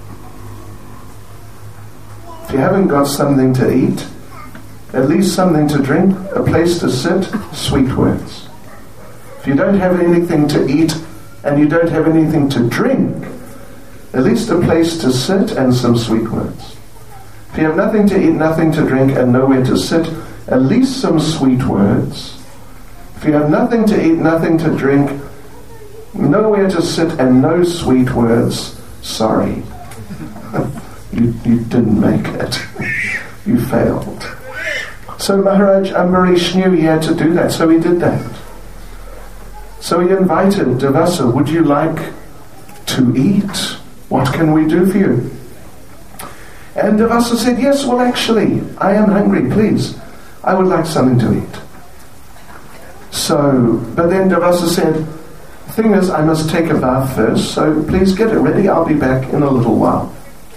If you haven't got something to eat, at least something to drink, a place to sit, sweet words. If you don't have anything to eat and you don't have anything to drink, at least a place to sit and some sweet words. If you have nothing to eat, nothing to drink, and nowhere to sit, at least some sweet words. If you have nothing to eat, nothing to drink, nowhere to sit, and no sweet words, sorry. You didn't make it. You failed. So Maharaj Ambarish knew he had to do that, so he did that. So he invited Durvasa, would you like to eat? What can we do for you? And Durvasa said, yes, well actually, I am hungry, please. I would like something to eat. So, but then Durvasa said, the thing is, I must take a bath first, so please get it ready, I'll be back in a little while.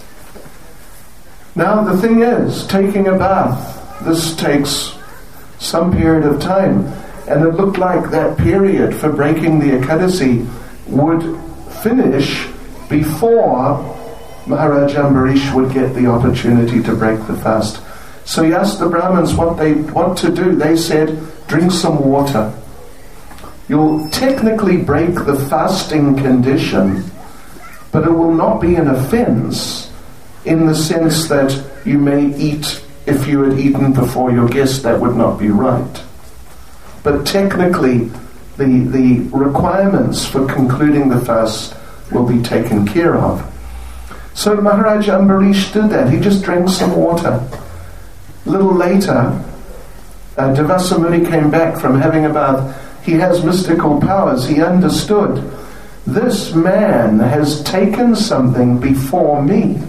Now the thing is, taking a bath, this takes some period of time, and it looked like that period for breaking the Ekadasi would finish before Maharaj Ambarish would get the opportunity to break the fast. So he asked the Brahmins what they want to do. They said, drink some water. You'll technically break the fasting condition, but it will not be an offense in the sense that you may eat. If you had eaten before your guest, that would not be right. But technically, the requirements for concluding the fast will be taken care of. So Maharaj Ambarish did that. He just drank some water. A little later, Durvasa Muni came back from having a bath. He has mystical powers. He understood this man has taken something before me.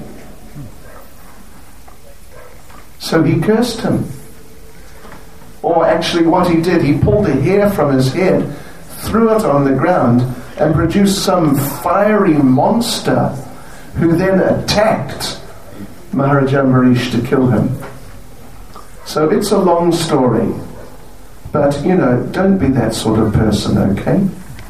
So he cursed him. Or actually what he did, he pulled a hair from his head, threw it on the ground, and produced some fiery monster who then attacked Maharaja Ambarish to kill him. So it's a long story. But, don't be that sort of person, okay?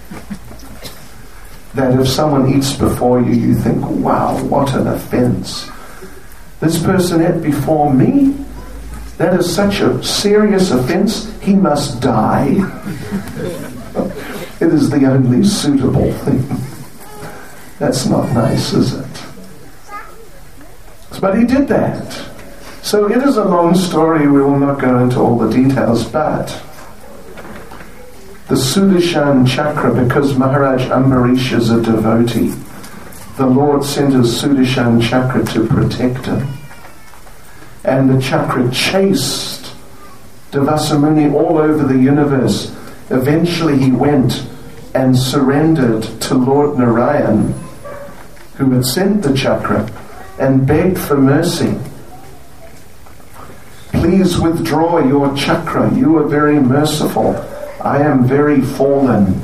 That if someone eats before you, you think, wow, what an offense. This person ate before me? That is such a serious offense, he must die. It is the only suitable thing. That's not nice, is it? But he did that. So it is a long story, we will not go into all the details, but the Sudarshan Chakra, because Maharaj Ambarish is a devotee, the Lord sent his Sudarshan Chakra to protect him. And the chakra chased Devasamuni all over the universe. Eventually he went and surrendered to Lord Narayan, who had sent the chakra, and begged for mercy. Please withdraw your chakra. You are very merciful. I am very fallen.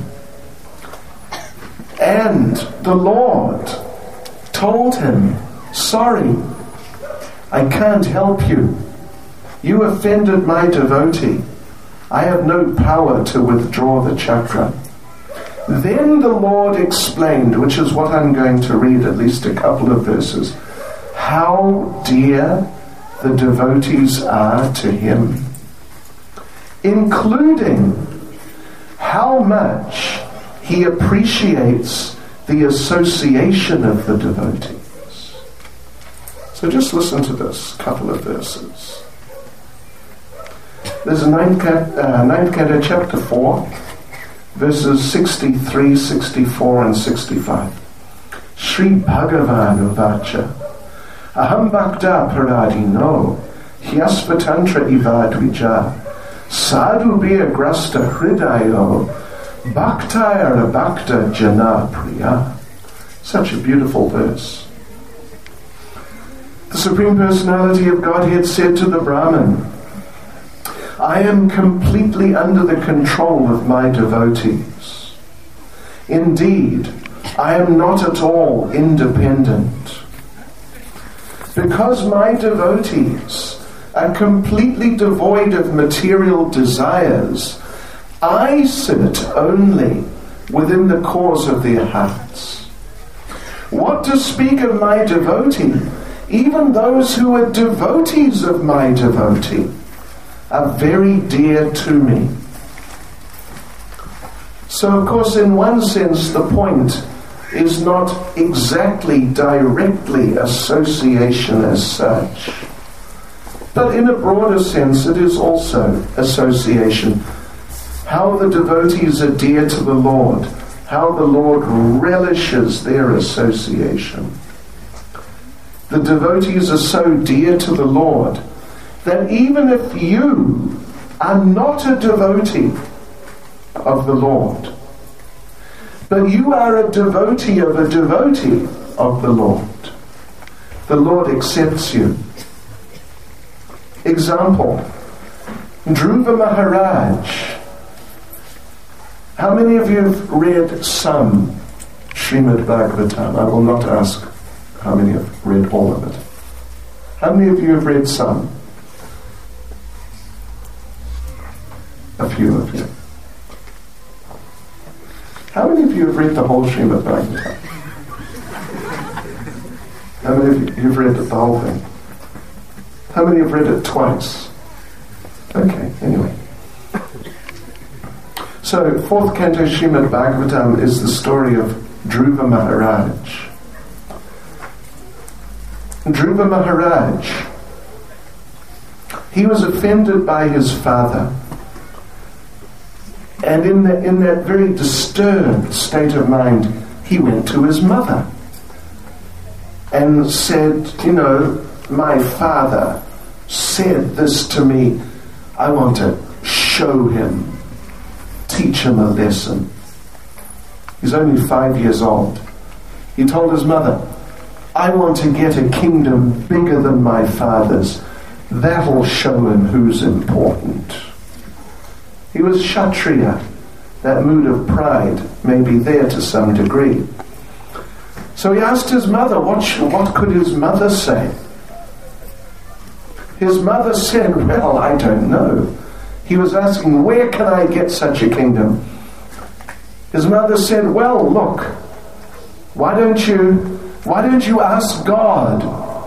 And the Lord told him, sorry, I can't help you. You offended my devotee. I have no power to withdraw the chakra. Then the Lord explained, which is what I'm going to read, at least a couple of verses, how dear the devotees are to him, including how much he appreciates the association of the devotees. So just listen to this couple of verses. There's a ninth canto, chapter 4, verses 63, 64 and 65. Sri Bhagavan Uvacha Aham Bhakta Paradino Hyasvatantra Ivadvija Sadhu Grasta Hridayo Bhaktayara Bhakta Jana Priya. Such a beautiful verse. The Supreme Personality of Godhead said to the Brahman, I am completely under the control of my devotees. Indeed, I am not at all independent. Because my devotees are completely devoid of material desires, I sit only within the cause of their hearts. What to speak of my devotee? Even those who are devotees of my devotee are very dear to me. So, of course, in one sense, the point is not exactly directly association as such. But in a broader sense, it is also association. How the devotees are dear to the Lord, how the Lord relishes their association. The devotees are so dear to the Lord that even if you are not a devotee of the Lord, but you are a devotee of the Lord accepts you. Example, Dhruva Maharaj. How many of you have read some Srimad Bhagavatam? I will not ask how many have read all of it. How many of you have read some? A few of you. How many of you have read the whole Srimad Bhagavatam? How many of you have read the whole thing? How many have read it twice? Okay, anyway. So, fourth canto Srimad Bhagavatam is the story of Dhruva Maharaj. Dhruva Maharaj, he was offended by his father. And in that very disturbed state of mind, he went to his mother and said, my father said this to me. I want to show him, teach him a lesson. He's only 5 years old. He told his mother, I want to get a kingdom bigger than my father's. That'll show him who's important. He was Kshatriya. That mood of pride may be there to some degree. So he asked his mother, what could his mother say? His mother said, well, I don't know. He was asking, where can I get such a kingdom? His mother said, well, look, why don't you ask God?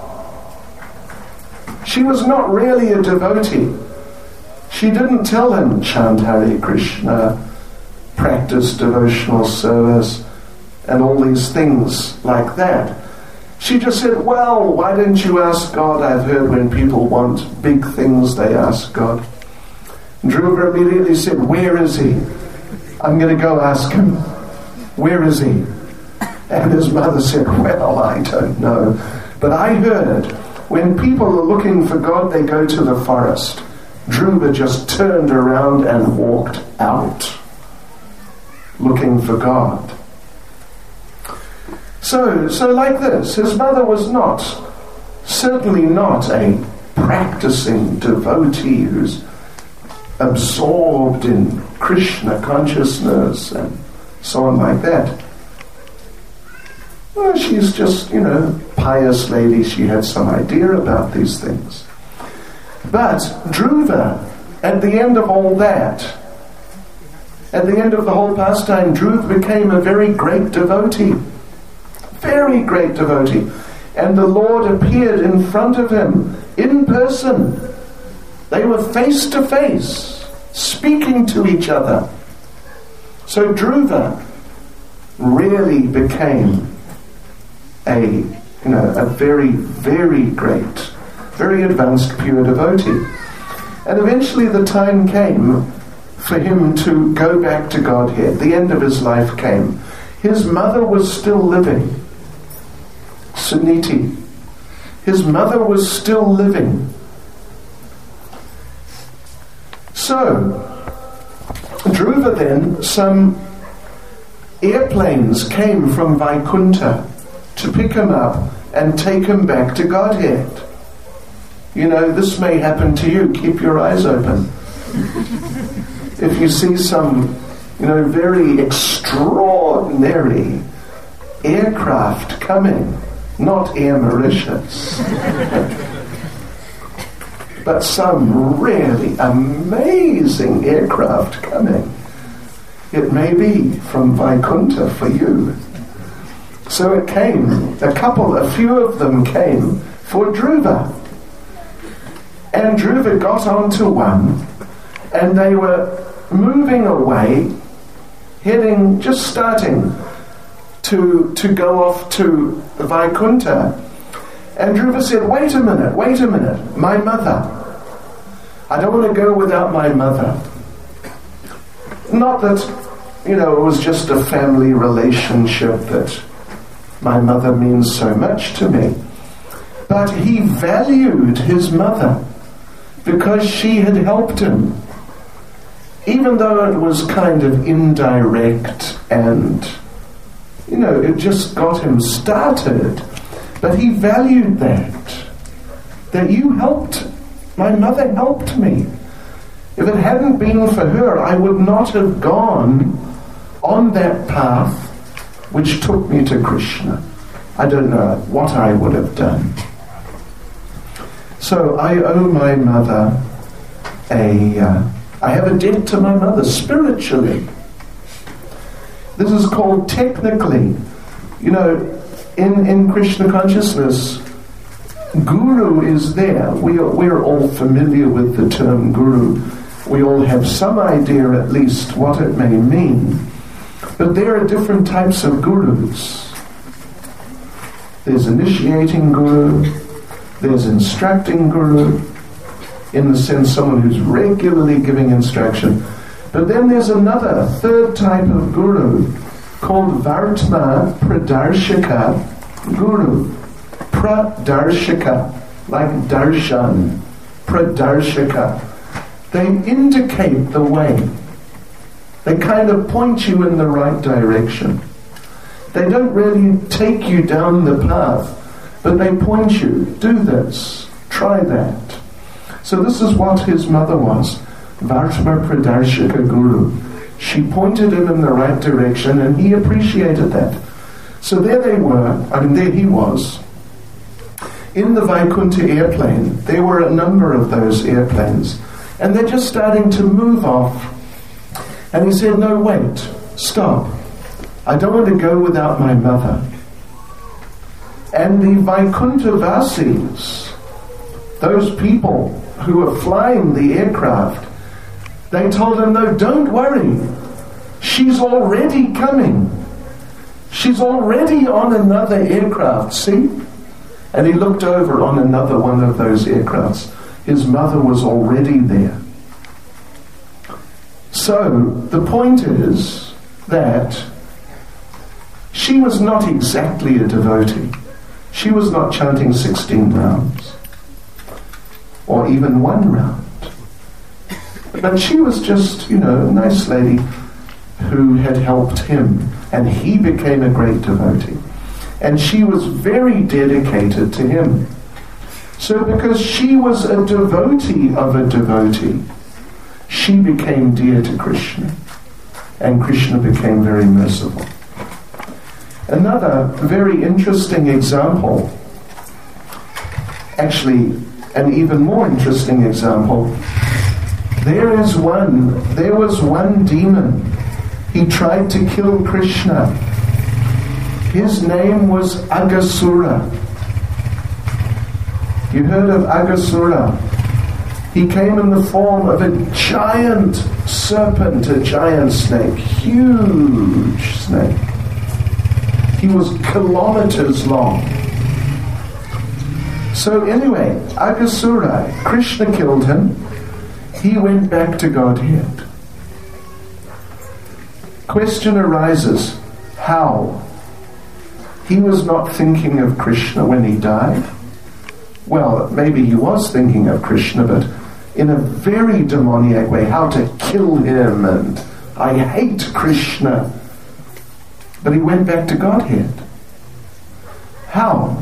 She was not really a devotee. She didn't tell him, chant Hare Krishna, practice devotional service, and all these things like that. She just said, well, why don't you ask God? I've heard when people want big things, they ask God. And Dhruva immediately said, where is he? I'm going to go ask him. Where is he? And his mother said, well, I don't know. But I heard when people are looking for God, they go to the forest. Dhruva just turned around and walked out, looking for God. So like this, his mother was certainly not a practicing devotee who's absorbed in Krishna consciousness and so on like that. Well, she's just, pious lady. She had some idea about these things. But Dhruva, at the end of all that, at the end of the whole pastime, Dhruva became a very great devotee. Very great devotee. And the Lord appeared in front of him in person. They were face to face, speaking to each other. So Dhruva really became a very, very great, very advanced pure devotee. And eventually the time came for him to go back to Godhead. The end of his life came. His mother was still living, Suniti. His mother was still living. So, Dhruva then, some airplanes came from Vaikuntha to pick him up and take him back to Godhead. This may happen to you. Keep your eyes open. If you see some, very extraordinary aircraft coming, not Air Mauritius, but some really amazing aircraft coming, it may be from Vaikuntha for you. So it came, a few of them came for Dhruva. And Dhruva got onto one, and they were moving away, starting to go off to Vaikuntha. And Dhruva said, wait a minute, my mother. I don't want to go without my mother. Not that, it was just a family relationship that my mother means so much to me. But he valued his mother because she had helped him. Even though it was kind of indirect and, it just got him started. But he valued that you helped. My mother helped me. If it hadn't been for her, I would not have gone on that path which took me to Krishna. I don't know what I would have done. So I owe my mother I have a debt to my mother spiritually. This is called technically, in Krishna consciousness, Guru is there. We're all familiar with the term Guru. We all have some idea at least what it may mean. But there are different types of Gurus. There's initiating Guru, there's instructing Guru, in the sense someone who's regularly giving instruction. But then there's another, third type of Guru called Vartma Pradarshika Guru. Pradarshika, like darshan. Pradarshika. They indicate the way. They kind of point you in the right direction. They don't really take you down the path, but they point you, do this, try that. So this is what his mother was, Vartma Pradarshika Guru. She pointed him in the right direction, and he appreciated that. So there they were, there he was. In the Vaikuntha airplane, there were a number of those airplanes, and they're just starting to move off. And he said, no, wait, stop. I don't want to go without my mother. And the Vaikuntha Vasis, those people who were flying the aircraft, they told him, no, don't worry. She's already coming. She's already on another aircraft, see? And he looked over on another one of those aircrafts. His mother was already there. So the point is that she was not exactly a devotee. She was not chanting 16 rounds or even 1 round. But she was just, a nice lady who had helped him, and he became a great devotee. And she was very dedicated to him. So because she was a devotee of a devotee, she became dear to Krishna, and Krishna became very merciful. Another very interesting example, actually an even more interesting example, there was one demon. He tried to kill Krishna. His name was Aghasura. You heard of Aghasura? He came in the form of a giant serpent, a giant snake, huge snake. He was kilometers long. So anyway, Aghasura, Krishna killed him. He went back to Godhead. Question arises, how? He was not thinking of Krishna when he died. Well, maybe he was thinking of Krishna, but in a very demoniac way, how to kill him, and I hate Krishna. But he went back to Godhead. How?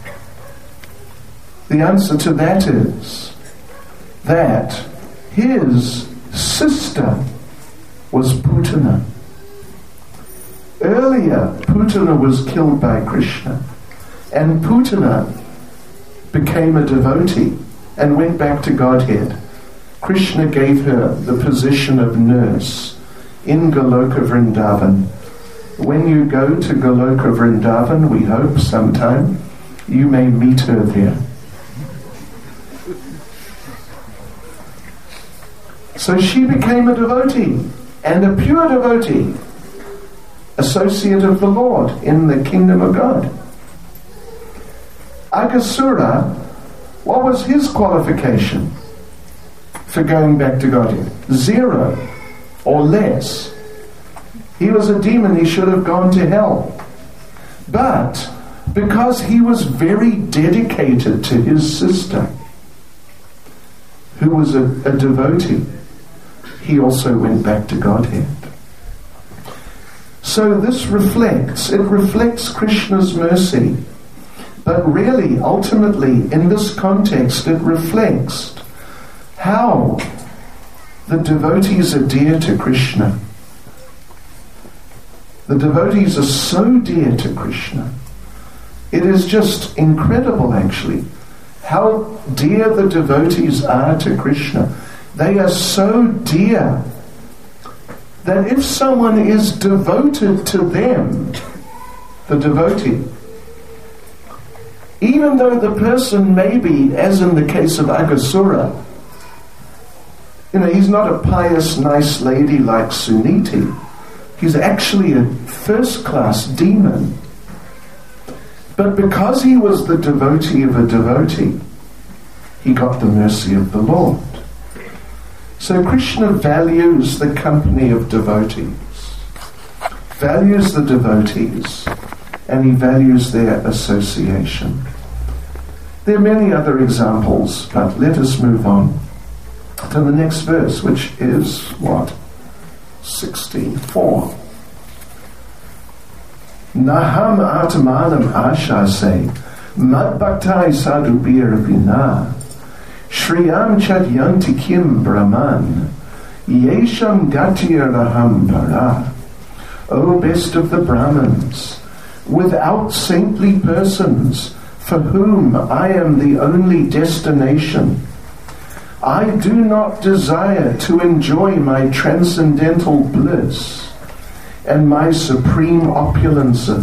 The answer to that is that his sister was Putana. Earlier, Putana was killed by Krishna, and Putana became a devotee and went back to Godhead. Krishna gave her the position of nurse in Goloka Vrindavan. When you go to Goloka Vrindavan, we hope sometime, you may meet her there. So she became a devotee, and a pure devotee, associate of the Lord in the kingdom of God. Aghasura, what was his qualification for going back to Godhead? 0 or less. He was a demon, he should have gone to hell. But because he was very dedicated to his sister, who was a devotee, he also went back to Godhead. So this reflects Krishna's mercy. But really, ultimately, in this context, it reflects how the devotees are dear to Krishna. The devotees are so dear to Krishna. It is just incredible, actually, how dear the devotees are to Krishna. They are so dear that if someone is devoted to them, the devotee, even though the person may be, as in the case of Aghasura, he's not a pious, nice lady like Suniti. He's actually a first-class demon. But because he was the devotee of a devotee, he got the mercy of the Lord. So Krishna values the company of devotees, values the devotees, and he values their association. There are many other examples, but let us move on to the next verse, which is what? 64. Naham atmanam ashase madbhaktai sadhubir vina shriyam chadyanti kim brahman yesham gatir raham para. O best of the Brahmins, without saintly persons, for whom I am the only destination, I do not desire to enjoy my transcendental bliss and my supreme opulences.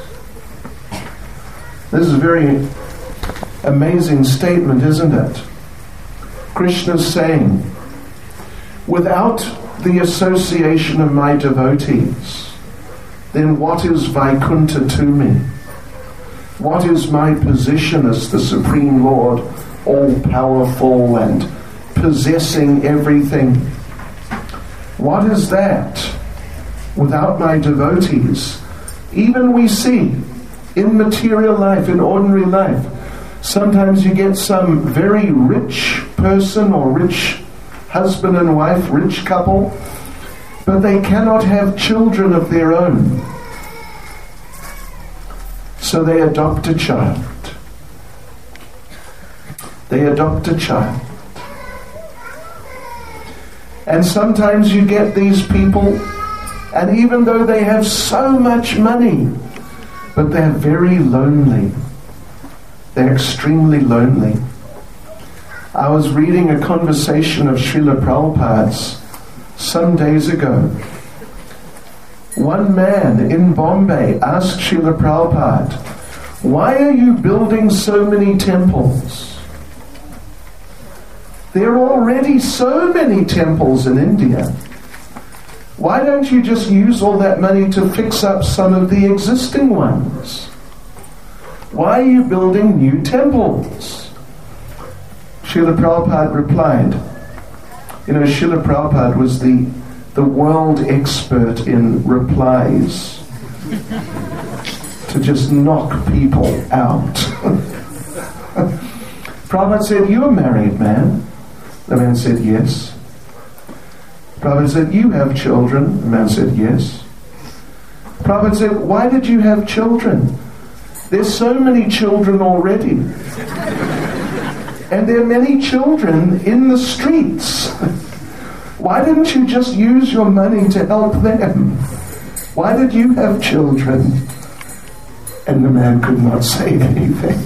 This is a very amazing statement, isn't it? Krishna's saying, without the association of my devotees, then what is Vaikuntha to me? What is my position as the Supreme Lord, all-powerful and possessing everything? What is that without my devotees? Even we see in material life, in ordinary life, sometimes you get some very rich person or rich husband and wife, rich couple, but they cannot have children of their own. So they adopt a child. They adopt a child. And sometimes you get these people, and even though they have so much money, but they're very lonely. They're extremely lonely. I was reading a conversation of Srila Prabhupada's some days ago. One man in Bombay asked Srila Prabhupada, why are you building so many temples? There are already so many temples in India. Why don't you just use all that money to fix up some of the existing ones? Why are you building new temples? Srila Prabhupada replied, Srila Prabhupada was the world expert in replies to just knock people out. Prabhupada said, you're a married man. The man said, yes. Prabhupada said, you have children. The man said, yes. Prabhupada said, why did you have children? There's so many children already. And there are many children in the streets. Why didn't you just use your money to help them? Why did you have children? And the man could not say anything.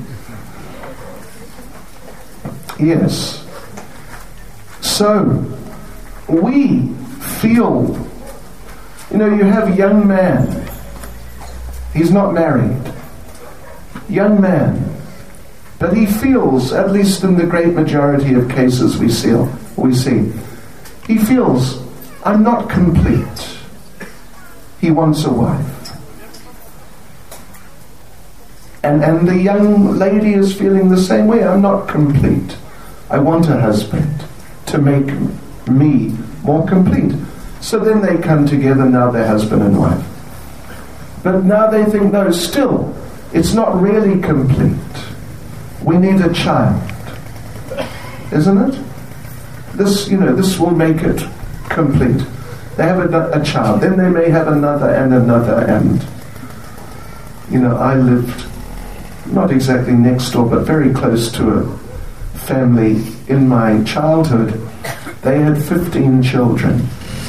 Yes. So, we feel, you have a young man. He's not married. Young man. But he feels, at least in the great majority of cases we see, he feels, I'm not complete. He wants a wife. And the young lady is feeling the same way. I'm not complete. I want a husband to make me more complete. So then they come together, now they're husband and wife. But now they think, no, still, it's not really complete. We need a child, isn't it? This will make it complete. They have a child, then they may have another, and I lived not exactly next door, but very close to a family in my childhood. They had 15 children,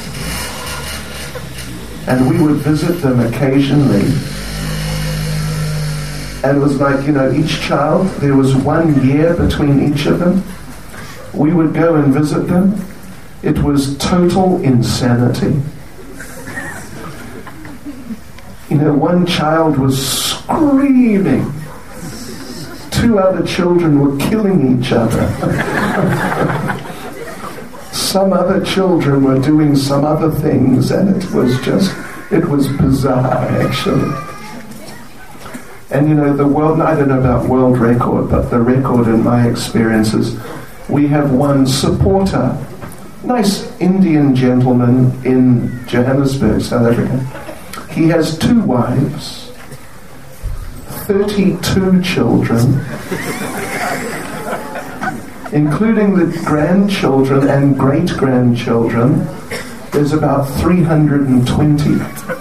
and we would visit them occasionally. And it was like, each child, there was 1 year between each of them. We would go and visit them. It was total insanity. One child was screaming. 2 other children were killing each other. Some other children were doing some other things, and it was bizarre, actually. And the world, I don't know about world record, but the record in my experiences, we have one supporter, nice Indian gentleman in Johannesburg, South Africa. He has 2 wives, 32 children, including the grandchildren and great-grandchildren, There's about 320.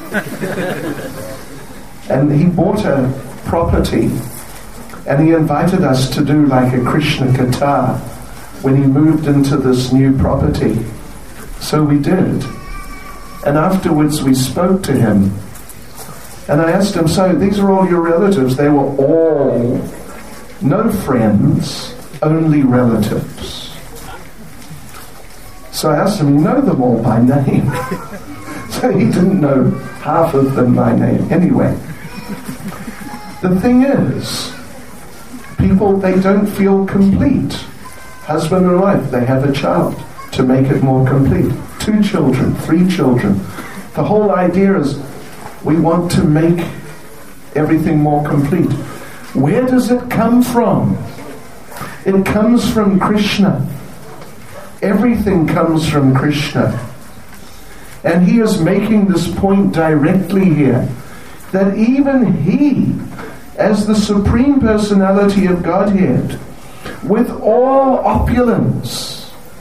And he bought a property, and he invited us to do like a Krishna Katha when he moved into this new property. So we did. And afterwards we spoke to him. And I asked him, so these are all your relatives? They were all, no friends, only relatives. So I asked him, you know them all by name? So he didn't know half of them by name. Anyway, the thing is, people, they don't feel complete. Husband and wife, they have a child to make it more complete. 2 children, 3 children. The whole idea is we want to make everything more complete. Where does it come from? It comes from Krishna. Everything comes from Krishna. And he is making this point directly here, that even he, as the Supreme Personality of Godhead, with all opulence,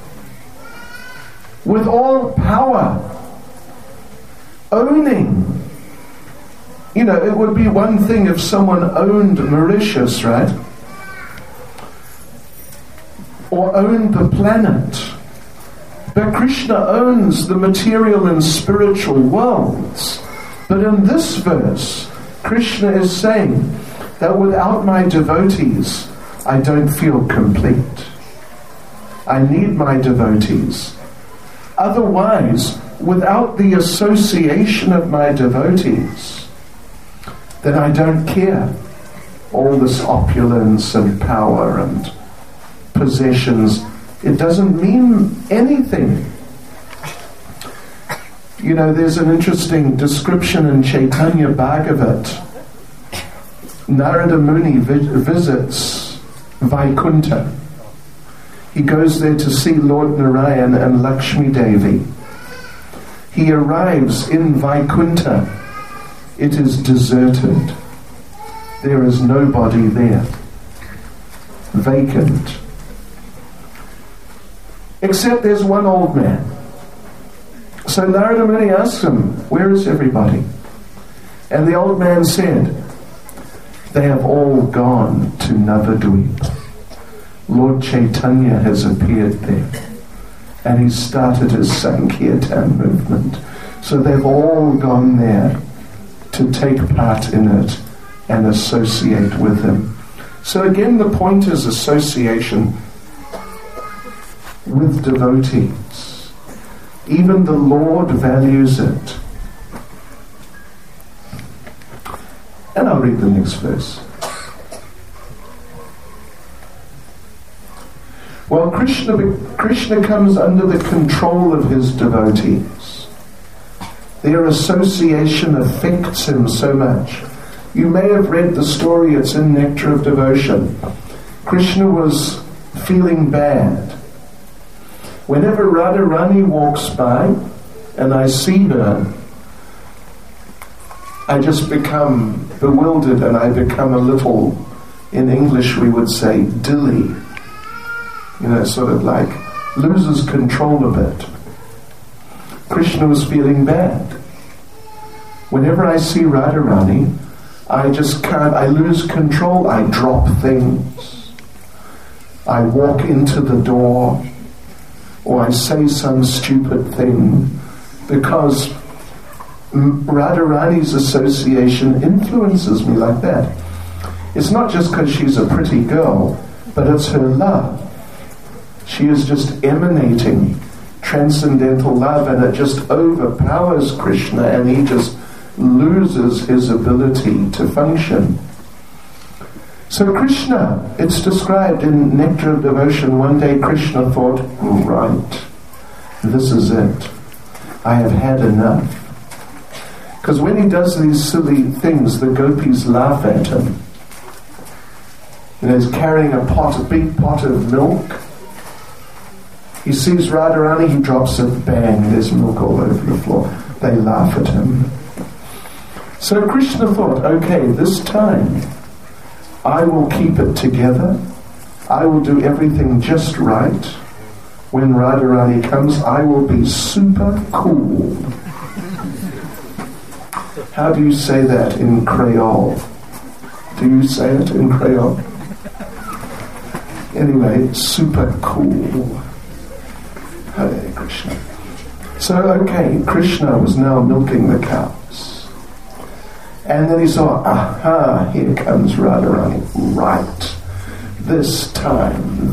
with all power, owning. You know, it would be one thing if someone owned Mauritius, right? Or owned the planet. But Krishna owns the material and spiritual worlds. But in this verse, Krishna is saying that without my devotees, I don't feel complete. I need my devotees. Otherwise, without the association of my devotees, then I don't care. All this opulence and power and possessions, it doesn't mean anything. You know, there's an interesting description in Chaitanya Bhagavat. Narada Muni visits Vaikuntha. He goes there to see Lord Narayan and Lakshmi Devi. He arrives in Vaikuntha. It is deserted. There is nobody there. Vacant. Except there's one old man. So Narada Muni asks him, where is everybody? And the old man said, they have all gone to Navadvip. Lord Chaitanya has appeared there, and he started his Sankirtan movement. So they've all gone there to take part in it and associate with him. So again, the point is association with devotees. Even the Lord values it. And I'll read the next verse. Well, Krishna comes under the control of his devotees. Their association affects him so much. You may have read the story, it's in Nectar of Devotion. Krishna was feeling bad. Whenever Radharani walks by and I see her, I just become bewildered and I become a little, in English we would say, dilly. You know, sort of like loses control a bit. Krishna was feeling bad. Whenever I see Radharani, I lose control. I drop things. I walk into the door, or I say some stupid thing, because Radharani's association influences me like that. It's not just because she's a pretty girl, but it's her love. She is just emanating transcendental love, and it just overpowers Krishna, and he just loses his ability to function. So Krishna, it's described in Nectar of Devotion, one day Krishna thought, right, this is it. I have had enough. Because when he does these silly things, the gopis laugh at him. You know, he's carrying a big pot of milk. He sees Radharani, he drops it, bang, there's milk all over the floor. They laugh at him. So Krishna thought, okay, this time I will keep it together. I will do everything just right. when Radharani comes, I will be super cool. How do you say that in Creole? Do you say it in Creole? Anyway, super cool. Hare Krishna. So, okay, Krishna was now milking the cows. And then he saw, aha, here comes Radharani. Right. This time,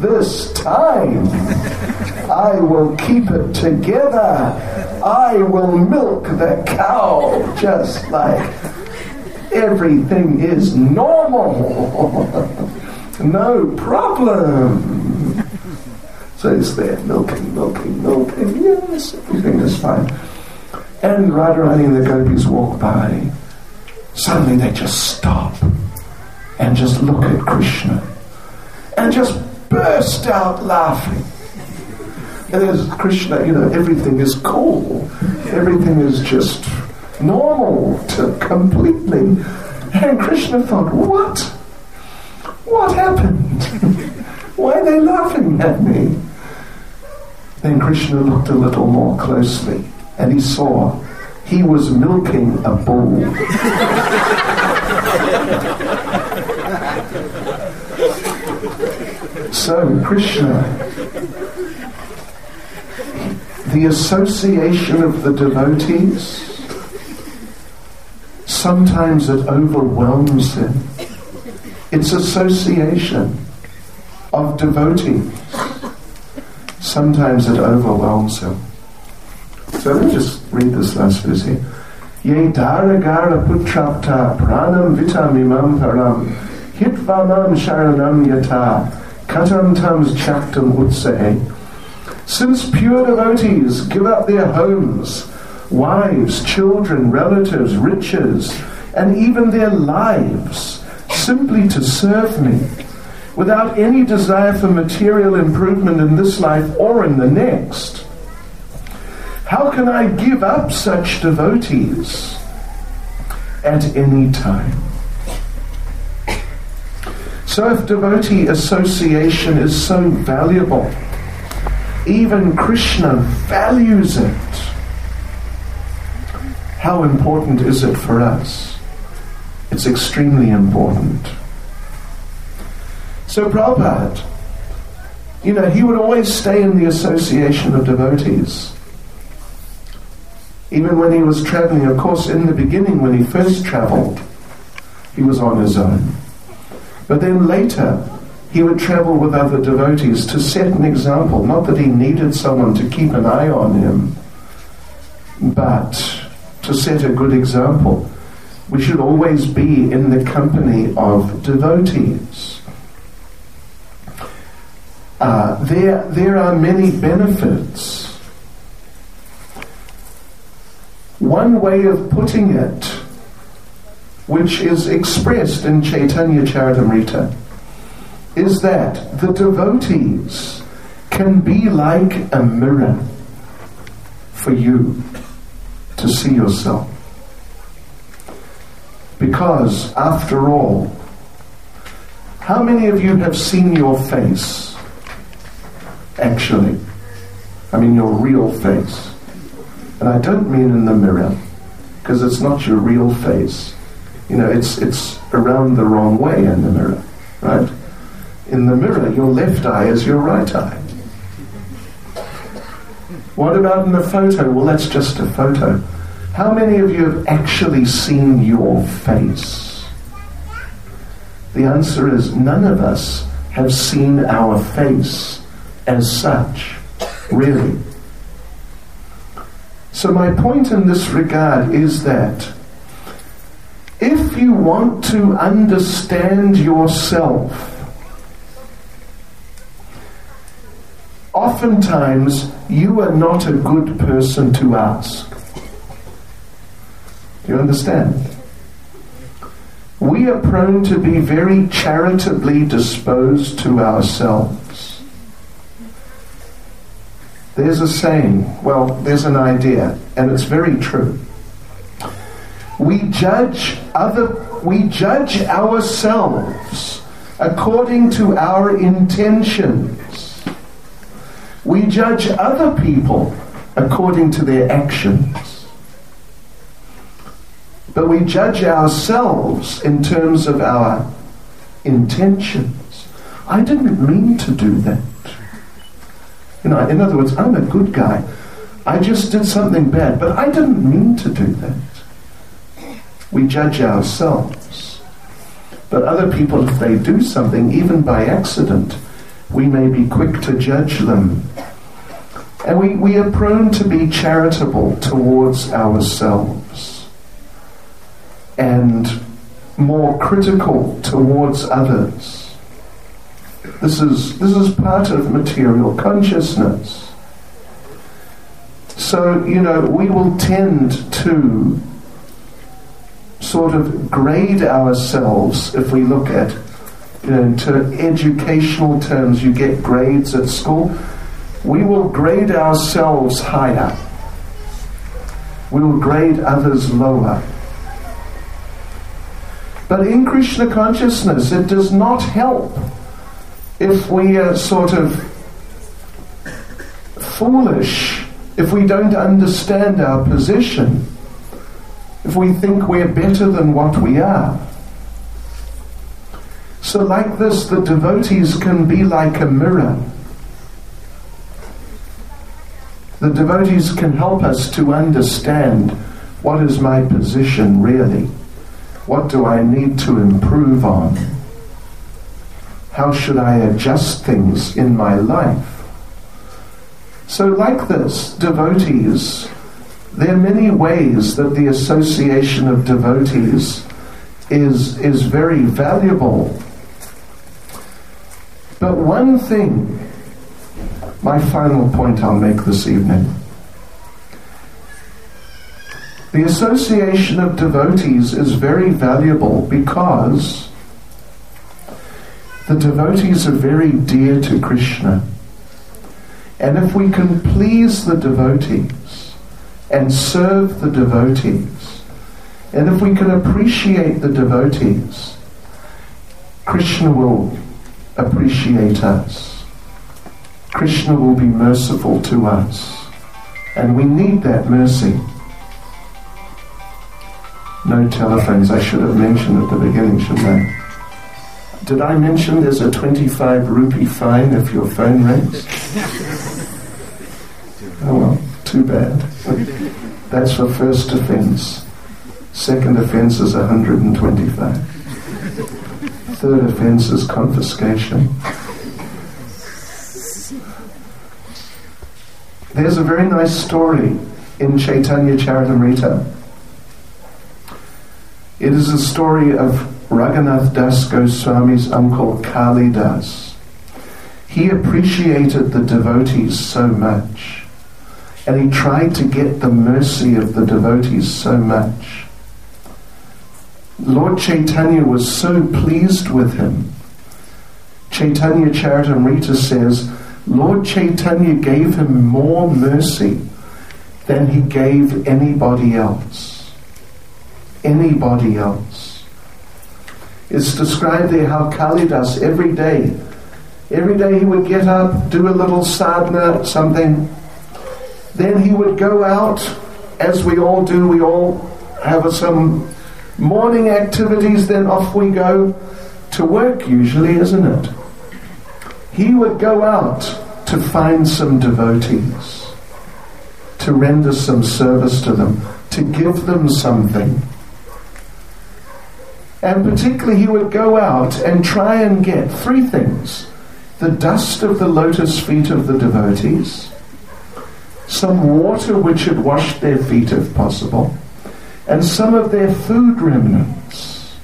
I will keep it together. I will milk the cow just like everything is normal. No problem. So he's there milking. Yes, everything is fine. And Radharani and the gopis walk by. Suddenly they just stop and just look at Krishna and just burst out laughing. And there's Krishna, everything is cool. Everything is just normal to completely. And Krishna thought, what? What happened? Why are they laughing at me? Then Krishna looked a little more closely and he saw he was milking a bull. So Krishna, the association of the devotees, sometimes it overwhelms him. It's association of devotees. Sometimes it overwhelms him. So let me just read this last verse here. Ye daragara putrapta pranam vitamimam param hitvamam sharanam yata katam tams chaktam utsahe. Since pure devotees give up their homes, wives, children, relatives, riches, and even their lives simply to serve me, without any desire for material improvement in this life or in the next, how can I give up such devotees at any time? So if devotee association is so valuable, even Krishna values it, how important is it for us? It's extremely important. So Prabhupada, he would always stay in the association of devotees. Even when he was traveling, of course, in the beginning, when he first traveled, he was on his own. But then later, he would travel with other devotees to set an example. Not that he needed someone to keep an eye on him, but to set a good example. We should always be in the company of devotees. There are many benefits. One way of putting it, which is expressed in Chaitanya Charitamrita, is that the devotees can be like a mirror for you to see yourself. Because, after all, how many of you have seen your face? Actually, I mean your real face. And I don't mean in the mirror, because it's not your real face. It's around the wrong way in the mirror, right? In the mirror, your left eye is your right eye. What about in a photo? Well, that's just a photo. How many of you have actually seen your face? The answer is none of us have seen our face as such, really. So my point in this regard is that if you want to understand yourself, oftentimes you are not a good person to ask. Do you understand? We are prone to be very charitably disposed to ourselves. There's a saying, there's an idea, and it's very true. We judge ourselves according to our intentions. We judge other people according to their actions. But we judge ourselves in terms of our intentions. I didn't mean to do that. In other words, I'm a good guy. I just did something bad, but I didn't mean to do that. We judge ourselves. But other people, if they do something, even by accident, we may be quick to judge them. And we are prone to be charitable towards ourselves and more critical towards others. This is part of material consciousness. So, we will tend to sort of grade ourselves. If we look at, into educational terms, you get grades at school. We will grade ourselves higher. We will grade others lower. But in Krishna consciousness, it does not help if we are sort of foolish, if we don't understand our position, if we think we're better than what we are. So like this, the devotees can be like a mirror. The devotees can help us to understand what is my position really. What do I need to improve on? How should I adjust things in my life? So like this, devotees, there are many ways that the association of devotees is very valuable. But one thing, my final point I'll make this evening, the association of devotees is very valuable because the devotees are very dear to Krishna. And if we can please the devotees and serve the devotees, and if we can appreciate the devotees, Krishna will appreciate us. Krishna will be merciful to us. And we need that mercy. No telephones. I should have mentioned at the beginning, shouldn't I? Did I mention there's a 25 rupee fine if your phone rings? Oh well, too bad. That's for first offence. Second offence is 125. Third offence is confiscation. There's a very nice story in Chaitanya Charitamrita. It is a story of Raghunath Das Goswami's uncle Kali Das. He appreciated the devotees so much, and he tried to get the mercy of the devotees so much. Lord Chaitanya was so pleased with him. Chaitanya Charitamrita says, Lord Chaitanya gave him more mercy than he gave anybody else. Anybody else. It's described there how Kalidas every day he would get up, do a little sadhana, something. Then he would go out, as we all do, we all have some morning activities, then off we go to work usually, isn't it? He would go out to find some devotees, to render some service to them, to give them something. And particularly he would go out and try and get three things: the dust of the lotus feet of the devotees, some water which had washed their feet if possible, and some of their food remnants,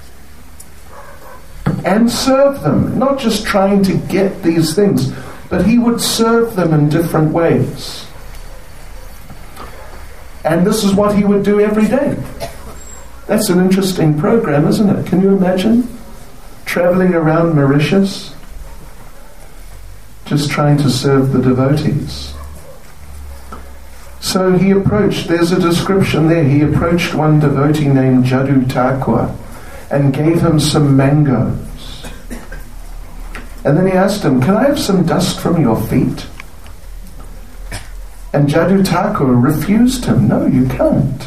and serve them, not just trying to get these things, but he would serve them in different ways. And this is what he would do every day. That's an interesting program, isn't it? Can you imagine traveling around Mauritius just trying to serve the devotees? So he approached, there's a description there, he approached one devotee named Jadu Thakur and gave him some mangoes. And then he asked him, can I have some dust from your feet? And Jadu Thakur refused him. No, you can't.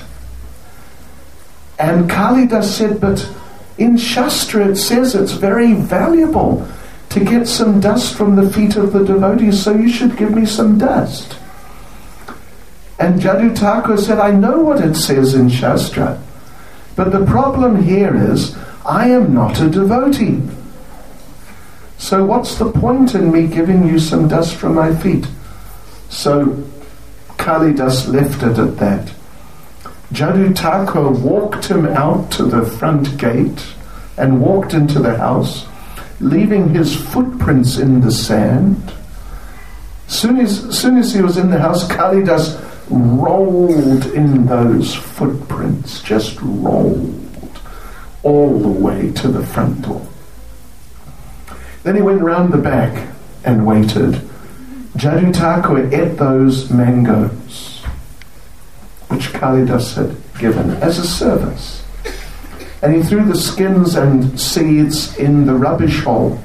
And Kalidas said, but in Shastra it says it's very valuable to get some dust from the feet of the devotees, so you should give me some dust. And Jadu Thakur said, I know what it says in Shastra, but the problem here is I am not a devotee. So what's the point in me giving you some dust from my feet? So Kalidas left it at that. Jadu Thakur walked him out to the front gate and walked into the house, leaving his footprints in the sand. Soon as he was in the house, Kalidas rolled in those footprints, just rolled all the way to the front door. Then he went round the back and waited. Jadu Thakur ate those mangoes, which Kalidas had given as a service. And he threw the skins and seeds in the rubbish hole.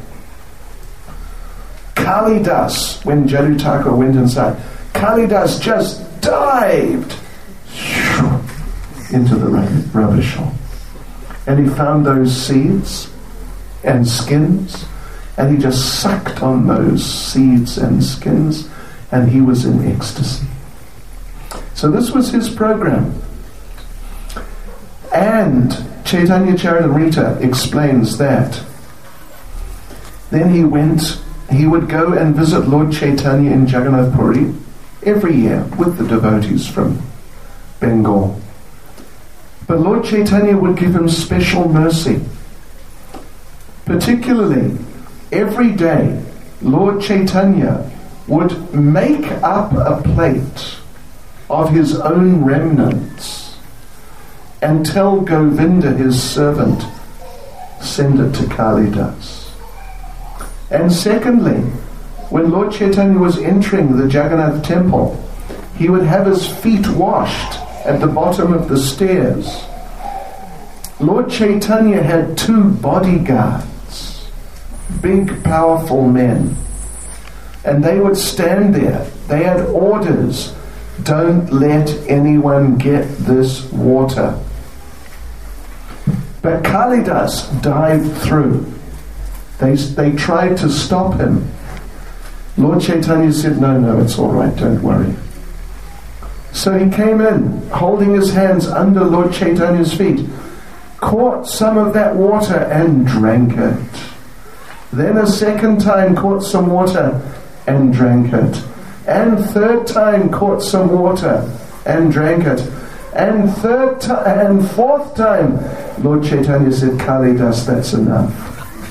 Kalidas, when Jadu Thakur went inside, Kalidas just dived into the rubbish hole. And he found those seeds and skins, and he just sucked on those seeds and skins, and he was in ecstasy. So this was his program. And Chaitanya Charitamrita explains that. Then he would go and visit Lord Chaitanya in Jagannath Puri every year with the devotees from Bengal. But Lord Chaitanya would give him special mercy. Particularly, every day, Lord Chaitanya would make up a plate of his own remnants and tell Govinda, his servant, send it to Kalidas. And secondly, when Lord Chaitanya was entering the Jagannath temple, he would have his feet washed at the bottom of the stairs. Lord Chaitanya had 2 bodyguards, big, powerful men, and they would stand there. They had orders, don't let anyone get this water. But Kalidas dived through. They tried to stop him. Lord Chaitanya said, no, it's all right, don't worry. So he came in, holding his hands under Lord Chaitanya's feet, caught some of that water and drank it. Then a second time caught some water and drank it. And third time caught some water and drank it. And fourth time, Lord Chaitanya said, Kalidas, that's enough.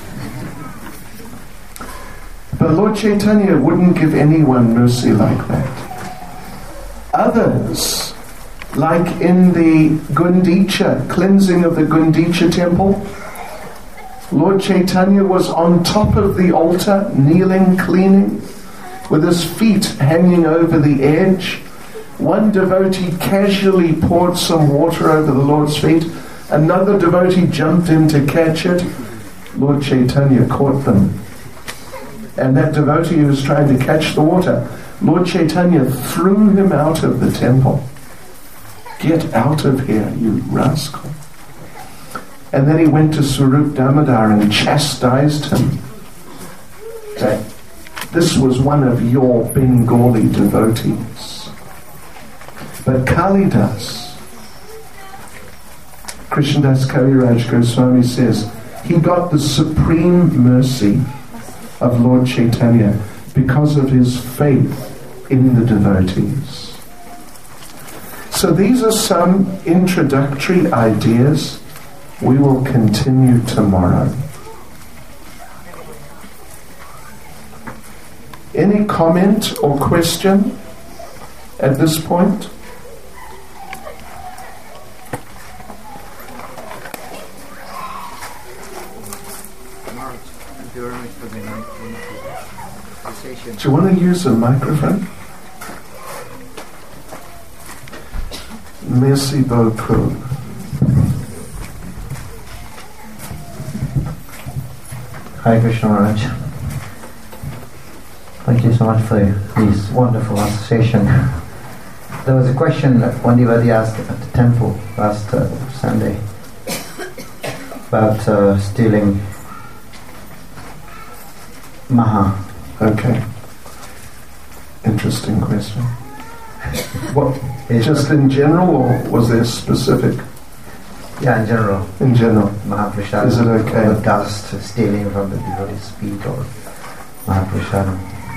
But Lord Chaitanya wouldn't give anyone mercy like that. Others, like in the Gundicha, cleansing of the Gundicha temple, Lord Chaitanya was on top of the altar, kneeling, cleaning, with his feet hanging over the edge. One devotee casually poured some water over the Lord's feet. Another devotee jumped in to catch it. Lord Chaitanya caught them. And that devotee who was trying to catch the water, Lord Chaitanya threw him out of the temple. Get out of here, you rascal. And then he went to Swarup Damodar and chastised him. That this was one of your Bengali devotees. But Kalidas, Krishnadas Kaviraj Goswami says, he got the supreme mercy of Lord Chaitanya because of his faith in the devotees. So these are some introductory ideas. We will continue tomorrow. Any comment or question at this point? Do you want to use a microphone? Merci beaucoup. Hare Krishna Maharaj. Thank you so much for this wonderful association. There was a question that one devotee asked at the temple last Sunday about stealing maha. Okay. Interesting question. What? Is Just in general, or was there specific? Yeah, in general. In general. Mahaprasad. Is it okay? Or the dust stealing from the devotee's feet or Mahaprasad.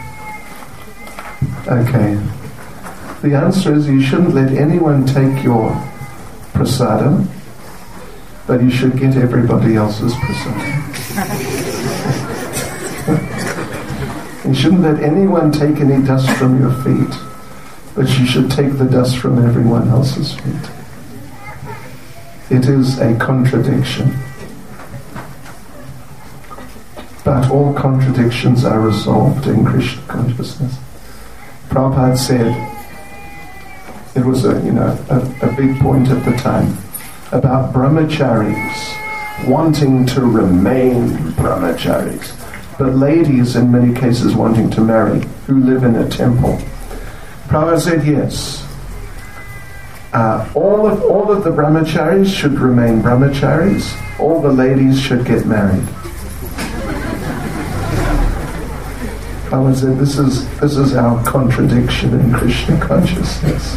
Okay. The answer is you shouldn't let anyone take your prasadam, but you should get everybody else's prasadam. You shouldn't let anyone take any dust from your feet, but you should take the dust from everyone else's feet. It is a contradiction. But all contradictions are resolved in Krishna consciousness. Prabhupada said, it was a big point at the time, about brahmacharis wanting to remain brahmacharis, but ladies in many cases wanting to marry, who live in a temple. Prabhupada said yes. All of the brahmacharis should remain brahmacharis. All the ladies should get married. Prabhupada said this is our contradiction in Krishna consciousness.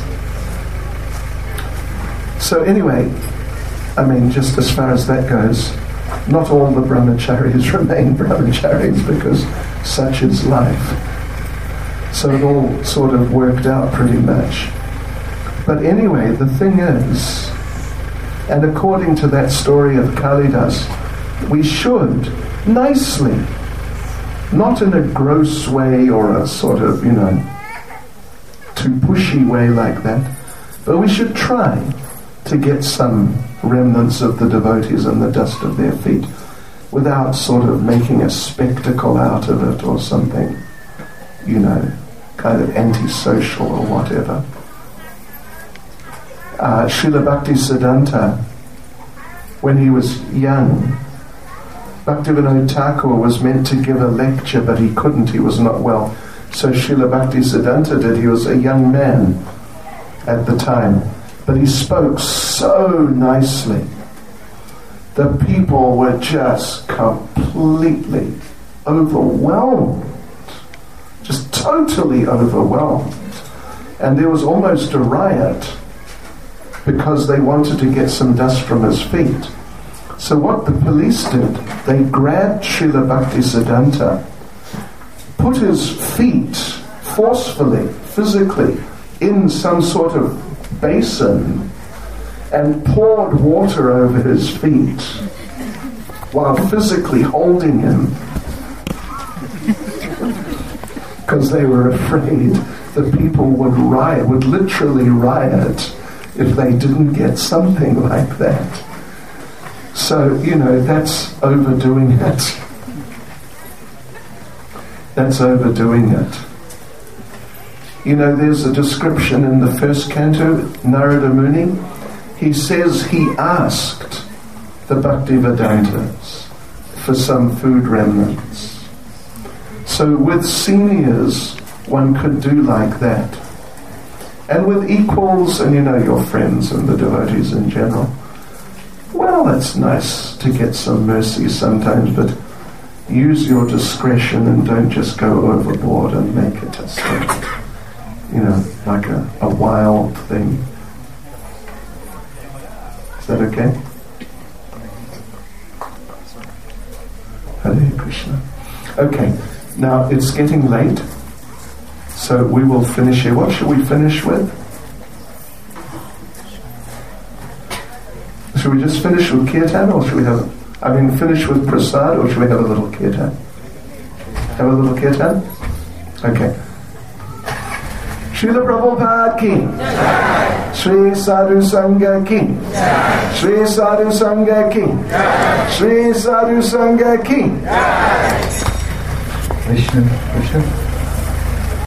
So anyway, just as far as that goes, not all the brahmacharis remain brahmacharis because such is life. So it all sort of worked out pretty much. But anyway, the thing is, and according to that story of Kalidas, we should nicely, not in a gross way or a sort of, too pushy way like that, but we should try to get some remnants of the devotees and the dust of their feet without sort of making a spectacle out of it or something, kind of antisocial or whatever. Srila Bhaktisiddhanta, when he was young, Bhaktivinoda Thakur was meant to give a lecture, but he couldn't, he was not well. So Srila Bhaktisiddhanta did. He was a young man at the time, but he spoke so nicely. The people were just completely overwhelmed, just totally overwhelmed. And there was almost a riot because they wanted to get some dust from his feet. So what the police did, they grabbed Srila Bhaktisiddhanta, put his feet forcefully, physically, in some sort of basin and poured water over his feet while physically holding him because they were afraid the people would literally riot if they didn't get something like that. So, that's overdoing it. That's overdoing it. There's a description in the first canto, Narada Muni. He says he asked the Bhaktivedantas for some food remnants. So with seniors, one could do like that. And with equals, and your friends and the devotees in general, well, it's nice to get some mercy sometimes, but use your discretion and don't just go overboard and make it a sort of, like a wild thing. Is that okay? Hare Krishna. Okay, now it's getting late, so we will finish here. What should we finish with? Should we just finish with kirtan, or should we finish with prasad, or should we have a little kirtan? Have a little kirtan? Okay. Srila Prabhupada ki, Shri Sadhu Sangha ki, Shri Sadhu Sangha ki, Shri Sadhu Sangha ki. Krishna, Krishna.